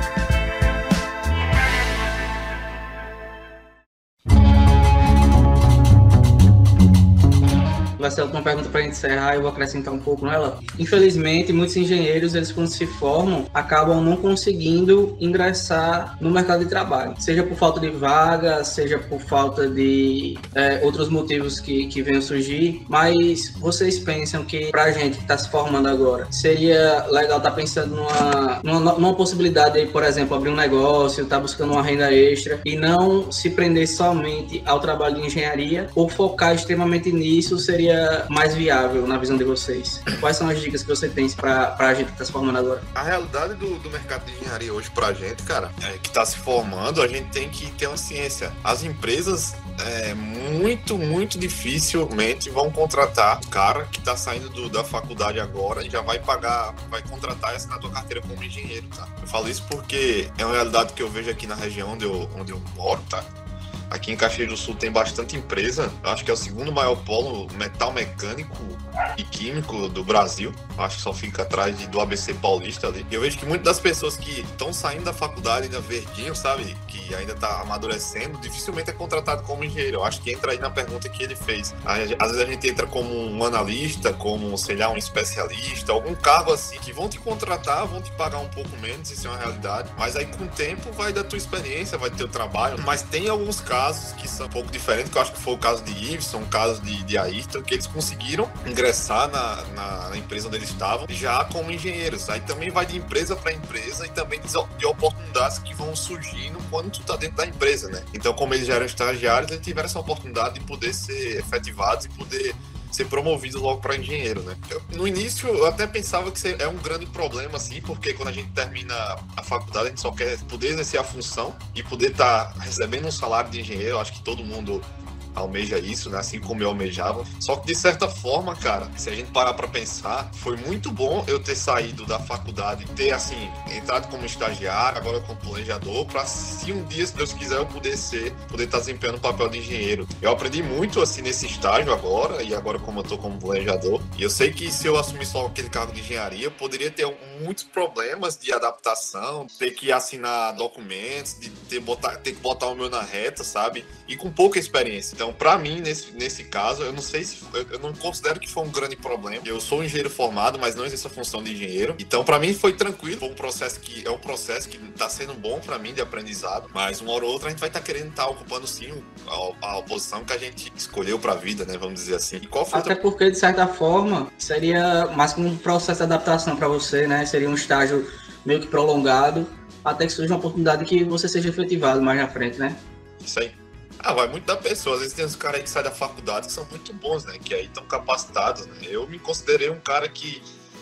Vai ser uma pergunta para a gente encerrar, eu vou acrescentar um pouco nela. Infelizmente, muitos engenheiros, eles quando se formam, acabam não conseguindo ingressar no mercado de trabalho. Seja por falta de vaga, seja por falta de é, outros motivos que, que venham surgir. Mas vocês pensam que, para a gente que está se formando agora, seria legal estar tá pensando numa, numa, numa possibilidade de, por exemplo, abrir um negócio, estar tá buscando uma renda extra e não se prender somente ao trabalho de engenharia, ou focar extremamente nisso seria mais viável na visão de vocês? Quais são as dicas que você tem para a gente que está se formando agora? A realidade do, do mercado de engenharia hoje pra gente, cara, é, que está se formando, a gente tem que ter uma ciência. As empresas é, muito, muito dificilmente vão contratar o cara que está saindo do, da faculdade agora e já vai pagar, vai contratar essa na tua carteira como engenheiro, tá? Eu falo isso porque é uma realidade que eu vejo aqui na região onde eu, onde eu moro, tá? Aqui em Caxias do Sul tem bastante empresa, acho que é o segundo maior polo metal mecânico e químico do Brasil, acho que só fica atrás de, do A B C Paulista ali. E eu vejo que muitas das pessoas que estão saindo da faculdade ainda verdinho, sabe, que ainda está amadurecendo, dificilmente é contratado como engenheiro. Eu acho que entra aí na pergunta que ele fez. Às vezes a gente entra como um analista, como, sei lá, um especialista, algum cargo assim, que vão te contratar, vão te pagar um pouco menos, isso é uma realidade, mas aí com o tempo vai da tua experiência, vai do teu trabalho, mas tem alguns casos que são um pouco diferentes, que eu acho que foi o caso de Iveson, o caso de, de Ayrton, que eles conseguiram ingressar na, na, na empresa onde eles estavam já como engenheiros. Aí também vai de empresa para empresa e também de, de oportunidades que vão surgindo quando tu tá dentro da empresa, né? Então, como eles já eram estagiários, eles tiveram essa oportunidade de poder ser efetivados e poder ser promovido logo para engenheiro, né? Eu, no início, eu até pensava que é um grande problema, assim, porque quando a gente termina a faculdade, a gente só quer poder exercer a função e poder estar tá recebendo um salário de engenheiro. Eu acho que todo mundo almeja isso, né? Assim como eu almejava. Só que de certa forma, cara, se a gente parar pra pensar, foi muito bom eu ter saído da faculdade, ter, assim, entrado como estagiário, agora como planejador, pra se um dia, se Deus quiser, eu poder ser, poder estar desempenhando o papel de engenheiro. Eu aprendi muito, assim, nesse estágio agora, e agora como eu tô como planejador, e eu sei que se eu assumir só aquele cargo de engenharia, eu poderia ter muitos problemas de adaptação, ter que assinar documentos, de ter, botar, ter que botar o meu na reta, sabe? E com pouca experiência. Então, pra mim, nesse, nesse caso, eu não sei se... Eu, eu não considero que foi um grande problema. Eu sou um engenheiro formado, mas não exerço a função de engenheiro. Então, pra mim, foi tranquilo. Foi um processo que... É um processo que tá sendo bom pra mim de aprendizado. Mas, uma hora ou outra, a gente vai estar tá querendo estar tá ocupando, sim, a, a posição que a gente escolheu pra vida, né? Vamos dizer assim. E qual foi Até outra... porque, de certa forma, seria mais como um processo de adaptação pra você, né? Seria um estágio meio que prolongado, até que surja uma oportunidade que você seja efetivado mais na frente, né? Isso aí. Ah, vai muito da pessoa. Às vezes tem uns caras aí que saem da faculdade que são muito bons, né? Que aí estão capacitados, né? Eu me considerei um cara que...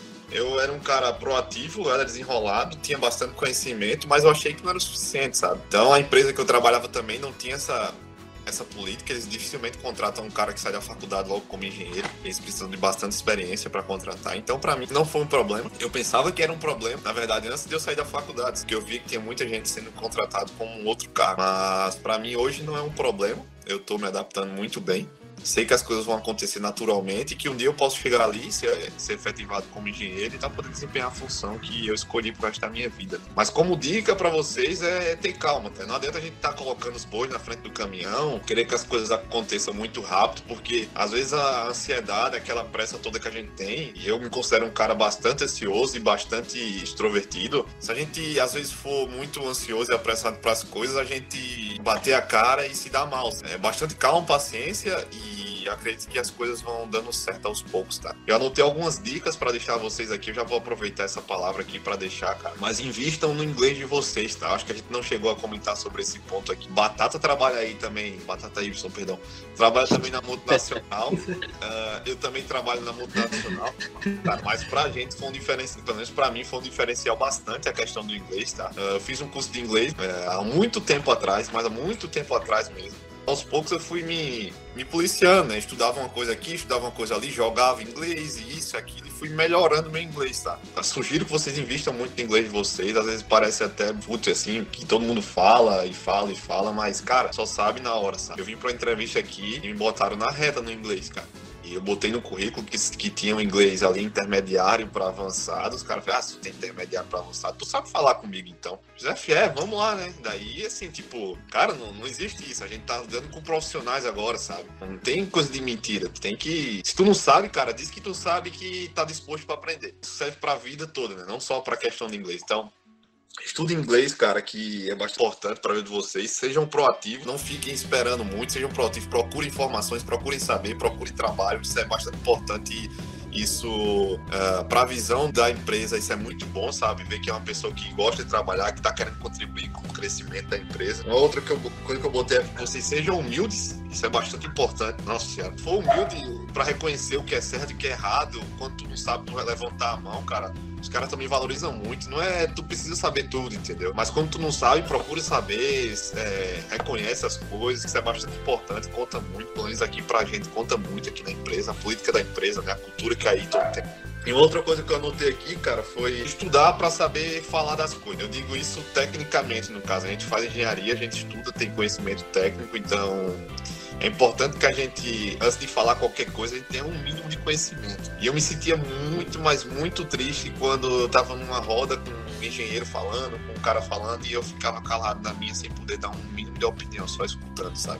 Eu era um cara proativo, eu era desenrolado, tinha bastante conhecimento, mas eu achei que não era o suficiente, sabe? Então a empresa que eu trabalhava também não tinha essa... essa política, eles dificilmente contratam um cara que sai da faculdade logo como engenheiro. Eles precisam de bastante experiência para contratar. Então, para mim, não foi um problema. Eu pensava que era um problema, na verdade, antes de eu sair da faculdade, porque eu vi que tinha muita gente sendo contratado como um outro cargo. Mas, para mim, hoje não é um problema. Eu tô me adaptando muito bem. Sei que as coisas vão acontecer naturalmente e que um dia eu posso chegar ali e ser, ser efetivado como engenheiro e tá podendo desempenhar a função que eu escolhi pro resto da minha vida. Mas como dica pra vocês é ter calma, tá? Não adianta a gente tá colocando os bois na frente do caminhão, querer que as coisas aconteçam muito rápido, porque às vezes a ansiedade, aquela pressa toda que a gente tem, e eu me considero um cara bastante ansioso e bastante extrovertido, se a gente às vezes for muito ansioso e apressado pras coisas, a gente bater a cara e se dá mal. É bastante calma, paciência e E acredito que as coisas vão dando certo aos poucos, tá? Eu anotei algumas dicas pra deixar vocês aqui. Eu já vou aproveitar essa palavra aqui pra deixar, cara. Mas invistam no inglês de vocês, tá? Acho que a gente não chegou a comentar sobre esse ponto aqui. Batata trabalha aí também. Batata Y, perdão. Trabalha também na multinacional. uh, eu também trabalho na multinacional. Tá? Mas pra gente foi um diferencial. Pelo menos pra mim foi um diferencial bastante a questão do inglês, tá? Uh, eu fiz um curso de inglês uh, há muito tempo atrás, mas há muito tempo atrás mesmo. Aos poucos eu fui me, me policiando, né? Estudava uma coisa aqui, estudava uma coisa ali, jogava inglês e isso, aquilo, e fui melhorando meu inglês, tá? Eu sugiro que vocês invistam muito no inglês de vocês, às vezes parece até, putz, assim, que todo mundo fala e fala e fala, mas, cara, só sabe na hora, sabe? Eu vim pra uma entrevista aqui e me botaram na reta no inglês, cara. E eu botei no currículo que, que tinha um inglês ali intermediário para avançado. Os caras falaram, ah, se tem intermediário para avançado, tu sabe falar comigo então? José é, vamos lá, né? Daí, assim, tipo, cara, não, não existe isso. A gente tá lidando com profissionais agora, sabe? Não tem coisa de mentira. Tu tem que... Se tu não sabe, cara, diz que tu sabe que tá disposto para aprender. Isso serve pra vida toda, né? Não só pra questão de inglês. Então, estudo inglês, cara, que é bastante importante para ver de vocês. Sejam proativos, não fiquem esperando muito, sejam proativos, procurem informações, procurem saber, procurem trabalho, isso é bastante importante e isso, uh, para a visão da empresa, isso é muito bom, sabe? Ver que é uma pessoa que gosta de trabalhar, que está querendo contribuir com o crescimento da empresa. Uma outra que eu, coisa que eu botei é que vocês sejam humildes, isso é bastante importante. Nossa senhora, for humilde para reconhecer o que é certo e o que é errado, quando tu não sabe, tu vai levantar a mão, cara. Os caras também valorizam muito. Não é tu precisa saber tudo, entendeu? Mas quando tu não sabe, procura saber, é, reconhece as coisas, isso é bastante importante, conta muito. Pelo menos aqui pra gente, conta muito aqui na empresa, a política da empresa, né? A cultura que aí todo tem. E outra coisa que eu anotei aqui, cara, foi estudar para saber falar das coisas. Eu digo isso tecnicamente, no caso. A gente faz engenharia, a gente estuda, tem conhecimento técnico, então... É importante que a gente, antes de falar qualquer coisa, a gente tenha um mínimo de conhecimento. E eu me sentia muito, mas muito triste quando eu tava numa roda com um engenheiro falando, com um cara falando, e eu ficava calado na minha sem poder dar um mínimo de opinião, só escutando, sabe?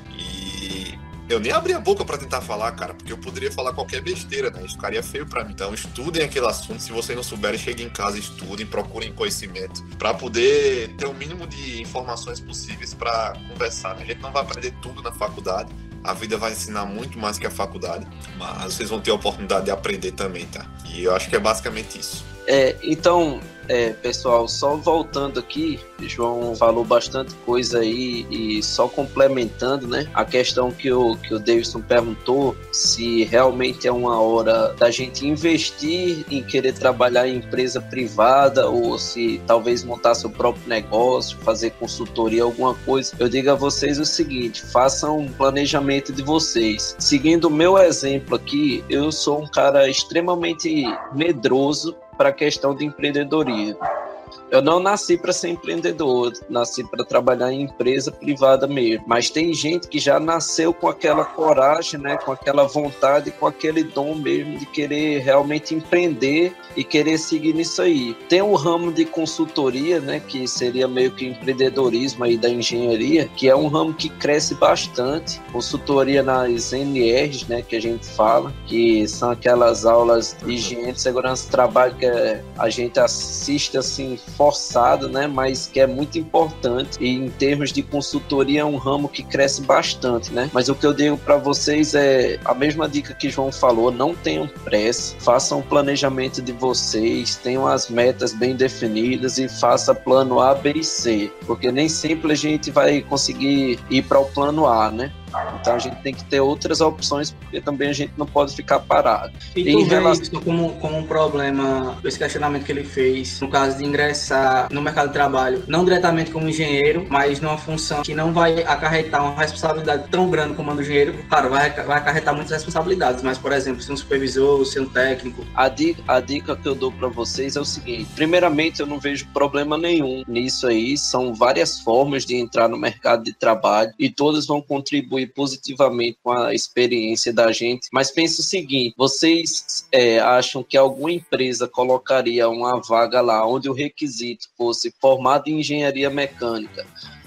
E eu nem abri a boca pra tentar falar, cara, porque eu poderia falar qualquer besteira, né? Isso ficaria feio pra mim. Então, estudem aquele assunto. Se vocês não souberem, cheguem em casa, estudem, procurem conhecimento pra poder ter o mínimo de informações possíveis pra conversar, né? A gente não vai aprender tudo na faculdade. A vida vai ensinar muito mais que a faculdade, mas vocês vão ter a oportunidade de aprender também, tá? E eu acho que é basicamente isso. É, então, é, pessoal, só voltando aqui, João falou bastante coisa aí e só complementando, né? A questão que o, que o Davidson perguntou, se realmente é uma hora da gente investir em querer trabalhar em empresa privada ou se talvez montar seu próprio negócio, fazer consultoria, alguma coisa. Eu digo a vocês o seguinte, façam um planejamento de vocês. Seguindo o meu exemplo aqui, eu sou um cara extremamente medroso para a questão de empreendedorismo. Eu não nasci para ser empreendedor, nasci para trabalhar em empresa privada mesmo. Mas tem gente que já nasceu com aquela coragem, né, com aquela vontade, com aquele dom mesmo de querer realmente empreender e querer seguir nisso aí. Tem um ramo de consultoria, né, que seria meio que empreendedorismo aí da engenharia, que é um ramo que cresce bastante. Consultoria nas N Rs, né, que a gente fala, que são aquelas aulas de higiene, segurança do trabalho que a gente assiste assim forçado, né, mas que é muito importante e em termos de consultoria é um ramo que cresce bastante, né, mas o que eu digo para vocês é a mesma dica que João falou, não tenham pressa, façam o planejamento de vocês, tenham as metas bem definidas e faça plano A, B e C, porque nem sempre a gente vai conseguir ir para o plano A, né. Então a gente tem que ter outras opções, porque também a gente não pode ficar parado. E tu vê relação... isso como, como um problema, esse questionamento que ele fez, no caso de ingressar no mercado de trabalho, não diretamente como engenheiro, mas numa função que não vai acarretar uma responsabilidade tão grande como a do engenheiro. Claro, vai, vai acarretar muitas responsabilidades, mas, por exemplo, ser um supervisor, ser um técnico. A dica, a dica que eu dou para vocês é o seguinte, primeiramente eu não vejo problema nenhum nisso aí, são várias formas de entrar no mercado de trabalho e todas vão contribuir positivamente com a experiência da gente, mas pense o seguinte, vocês é, acham que alguma empresa colocaria uma vaga lá onde o requisito fosse formado em engenharia mecânica,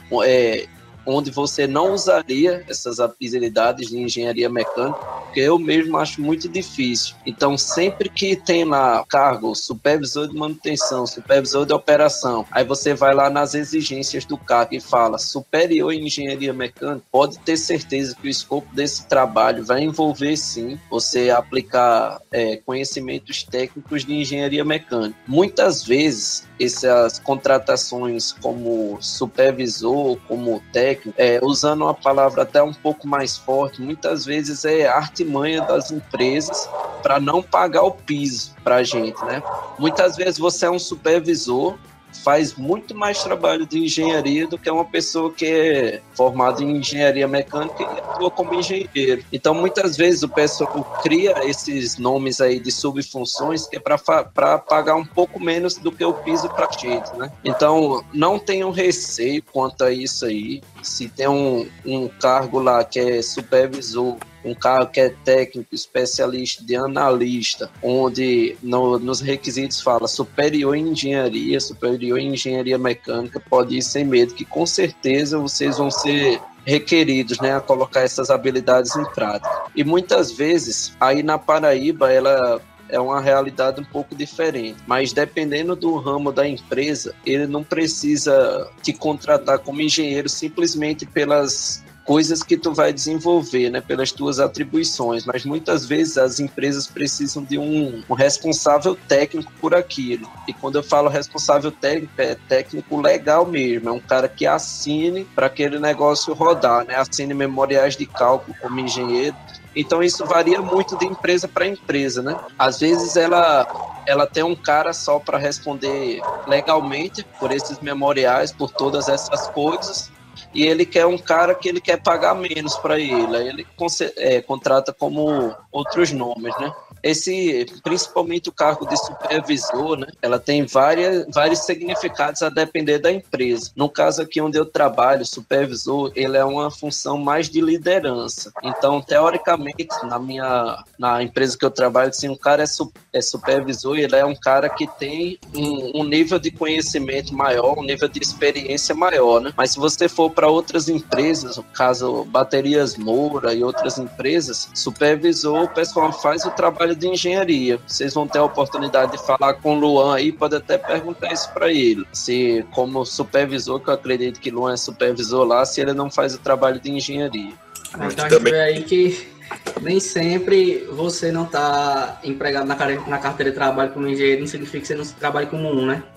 é, onde você não usaria essas habilidades de engenharia mecânica, porque eu mesmo acho muito difícil. Então, sempre que tem lá cargo, supervisor de manutenção, supervisor de operação, aí você vai lá nas exigências do cargo e fala superior em engenharia mecânica, pode ter certeza que o escopo desse trabalho vai envolver, sim, você aplicar é, conhecimentos técnicos de engenharia mecânica. Muitas vezes, essas contratações como supervisor, como técnico, É, usando uma palavra até um pouco mais forte, muitas vezes é artimanha das empresas para não pagar o piso para a gente, né? Muitas vezes você é um supervisor, faz muito mais trabalho de engenharia do que uma pessoa que é formada em engenharia mecânica e atua como engenheiro. Então, muitas vezes o pessoal cria esses nomes aí de subfunções que é para pagar um pouco menos do que o piso para a gente, né? Então, não tenham receio quanto a isso aí. Se tem um, um cargo lá que é supervisor, um cargo que é técnico, especialista de analista, onde no, nos requisitos fala superior em engenharia, superior em engenharia mecânica, pode ir sem medo, que com certeza vocês vão ser requeridos, né, a colocar essas habilidades em prática. E muitas vezes, aí na Paraíba, ela é uma realidade um pouco diferente, mas dependendo do ramo da empresa, ele não precisa te contratar como engenheiro simplesmente pelas coisas que tu vai desenvolver, né, pelas tuas atribuições, mas muitas vezes as empresas precisam de um, um responsável técnico por aquilo, e quando eu falo responsável técnico, é técnico legal mesmo, é um cara que assine para aquele negócio rodar, né, assine memoriais de cálculo como engenheiro. Então isso varia muito de empresa para empresa, né? Às vezes ela, ela tem um cara só para responder legalmente por esses memoriais, por todas essas coisas, e ele quer um cara que ele quer pagar menos para ele, aí ele é, contrata como outros nomes, né? Esse, principalmente o cargo de supervisor, né? Ela tem várias, vários significados a depender da empresa. No caso aqui onde eu trabalho, supervisor, ele é uma função mais de liderança. Então, teoricamente, na minha na empresa que eu trabalho, assim, um cara é, su, é supervisor, ele é um cara que tem um, um nível de conhecimento maior, um nível de experiência maior, né? Mas se você for para outras empresas, no caso Baterias Moura e outras empresas, supervisor, o pessoal faz o trabalho de engenharia. Vocês vão ter a oportunidade de falar com o Luan aí, pode até perguntar isso para ele, se como supervisor, que eu acredito que Luan é supervisor lá, se ele não faz o trabalho de engenharia. Então a gente vê aí que nem sempre você não está empregado na carteira de trabalho como engenheiro, não significa que você não trabalha como um, né?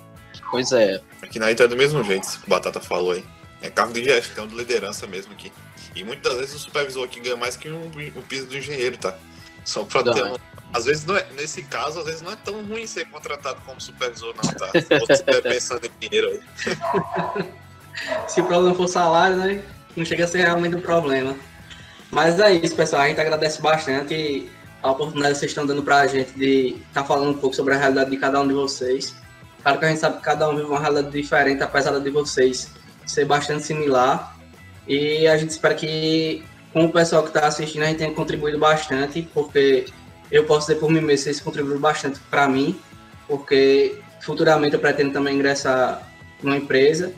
Pois é. Aqui na Ita é do mesmo jeito, isso que o Batata falou aí. É cargo de gestão, de liderança mesmo aqui. E muitas vezes o supervisor aqui ganha mais que um, o piso do engenheiro, tá? Só pra ter uma... Às vezes, não é, nesse caso, às vezes não é tão ruim ser contratado como supervisor, não, tá? Se você estiver pensando em dinheiro aí. Se o problema for salário, né? Não chega a ser realmente um problema. Mas é isso, pessoal. A gente agradece bastante a oportunidade que vocês estão dando pra gente de estar tá falando um pouco sobre a realidade de cada um de vocês. Claro que a gente sabe que cada um vive uma realidade diferente, apesar da de vocês ser bastante similar. E a gente espera que, com o pessoal que está assistindo, a gente tenha contribuído bastante, porque eu posso dizer por mim mesmo, vocês contribuíram bastante para mim, porque futuramente eu pretendo também ingressar numa empresa.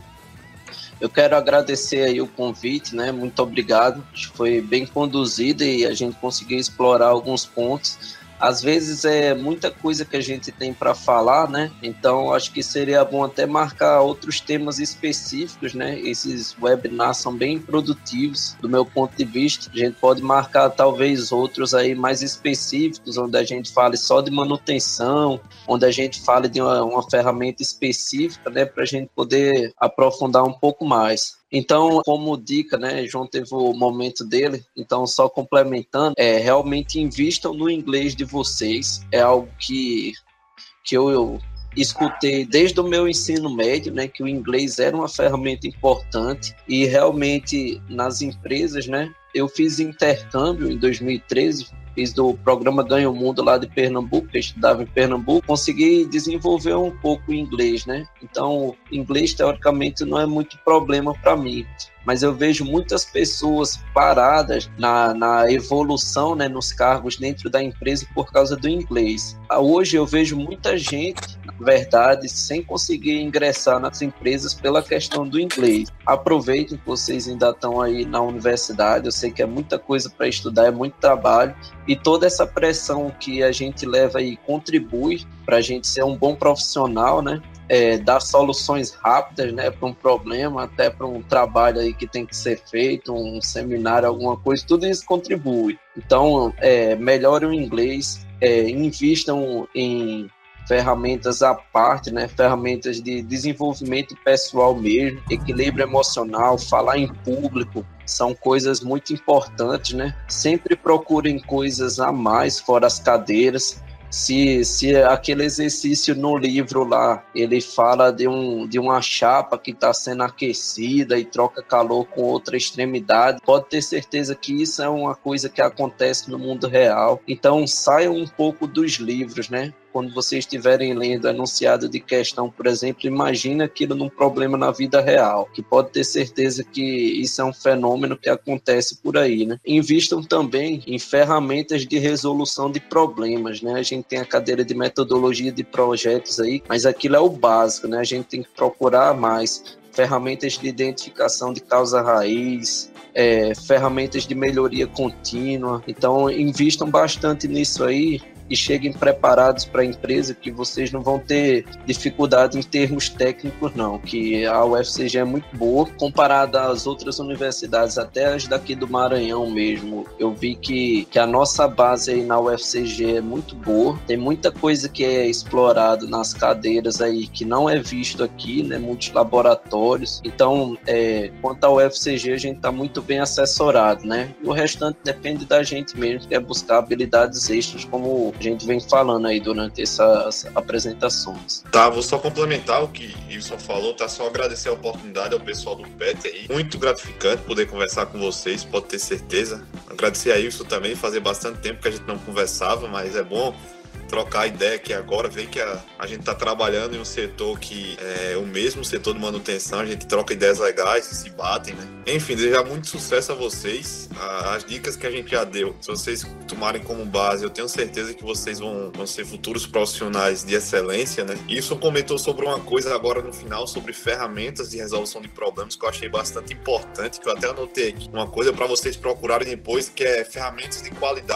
Eu quero agradecer aí o convite, né? Muito obrigado. Acho que foi bem conduzido e a gente conseguiu explorar alguns pontos. Às vezes é muita coisa que a gente tem para falar, né? Então acho que seria bom até marcar outros temas específicos, né? Esses webinars são bem produtivos do meu ponto de vista. A gente pode marcar talvez outros aí mais específicos, onde a gente fale só de manutenção, onde a gente fale de uma, uma ferramenta específica, né? Para a gente poder aprofundar um pouco mais. Então, como dica, né, João teve o momento dele, então só complementando, é, realmente invistam no inglês de vocês, é algo que, que eu, eu escutei desde o meu ensino médio, né, que o inglês era uma ferramenta importante e realmente nas empresas, né, eu fiz intercâmbio em dois mil e treze, fiz do programa Ganha o Mundo lá de Pernambuco, eu estudava em Pernambuco, consegui desenvolver um pouco o inglês, né? Então, o inglês, teoricamente, não é muito problema para mim, mas eu vejo muitas pessoas paradas na, na evolução, né, nos cargos dentro da empresa por causa do inglês. Hoje eu vejo muita gente, na verdade, sem conseguir ingressar nas empresas pela questão do inglês. Aproveitem que vocês ainda estão aí na universidade, eu sei que é muita coisa para estudar, é muito trabalho, e toda essa pressão que a gente leva aí contribui para a gente ser um bom profissional, né? É, dar soluções rápidas, né, para um problema, até para um trabalho aí que tem que ser feito, um seminário, alguma coisa, tudo isso contribui. Então, é, melhore o inglês, é, invistam em ferramentas à parte, né, ferramentas de desenvolvimento pessoal mesmo, equilíbrio emocional, falar em público, são coisas muito importantes, né? Sempre procurem coisas a mais fora as cadeiras. Se, se aquele exercício no livro lá, ele fala de, um, de uma chapa que está sendo aquecida e troca calor com outra extremidade, pode ter certeza que isso é uma coisa que acontece no mundo real. Então saiam um pouco dos livros, né? Quando vocês estiverem lendo enunciado de questão, por exemplo, imagina aquilo num problema na vida real, que pode ter certeza que isso é um fenômeno que acontece por aí, né? Invistam também em ferramentas de resolução de problemas, né? A gente tem a cadeira de metodologia de projetos aí, mas aquilo é o básico, né? A gente tem que procurar mais ferramentas de identificação de causa raiz, é, ferramentas de melhoria contínua. Então, invistam bastante nisso aí e cheguem preparados para a empresa, que vocês não vão ter dificuldade em termos técnicos não, que a U F C G é muito boa, comparada às outras universidades, até as daqui do Maranhão mesmo. Eu vi que, que a nossa base aí na U F C G é muito boa, tem muita coisa que é explorado nas cadeiras aí, que não é visto aqui, né, muitos laboratórios. Então, é, quanto à U F C G, a gente está muito bem assessorado, né, e o restante depende da gente mesmo, que é buscar habilidades extras, como a gente vem falando aí durante essas apresentações. Tá, vou só complementar o que o Wilson falou, tá? Só agradecer a oportunidade ao pessoal do P E T aí. Muito gratificante poder conversar com vocês, pode ter certeza. Agradecer a Wilson também, fazer bastante tempo que a gente não conversava, mas é bom trocar ideia aqui agora, ver que a, a gente está trabalhando em um setor que é o mesmo setor de manutenção, a gente troca ideias legais e se batem, né? Enfim, desejar muito sucesso a vocês. A, as dicas que a gente já deu, se vocês tomarem como base, eu tenho certeza que vocês vão, vão ser futuros profissionais de excelência, né? E isso comentou sobre uma coisa agora no final, sobre ferramentas de resolução de problemas, que eu achei bastante importante, que eu até anotei aqui. Uma coisa para vocês procurarem depois, que é ferramentas de qualidade.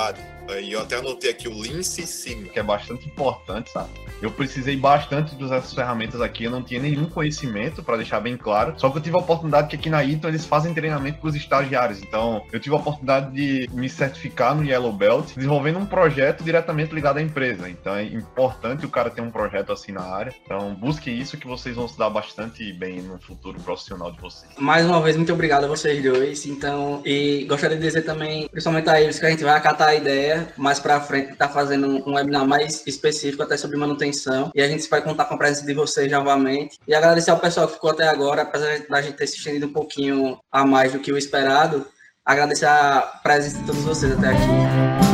E eu até anotei aqui o Lean Six Sigma, que é bastante importante, sabe? Eu precisei bastante de usar essas ferramentas aqui, eu não tinha nenhum conhecimento, para deixar bem claro, só que eu tive a oportunidade que aqui na Eaton eles fazem treinamento para os estagiários, então eu tive a oportunidade de me certificar no Yellow Belt, desenvolvendo um projeto diretamente ligado à empresa, então é importante o cara ter um projeto assim na área, então busque isso que vocês vão se dar bastante bem no futuro profissional de vocês. Mais uma vez, muito obrigado a vocês dois, então, e gostaria de dizer também, principalmente a eles, que a gente vai acatar a ideia, mais para frente, tá fazendo um webinar mais específico até sobre manutenção, e a gente vai contar com a presença de vocês novamente, e agradecer ao pessoal que ficou até agora, apesar da gente ter se estendido um pouquinho a mais do que o esperado, agradecer a presença de todos vocês até aqui.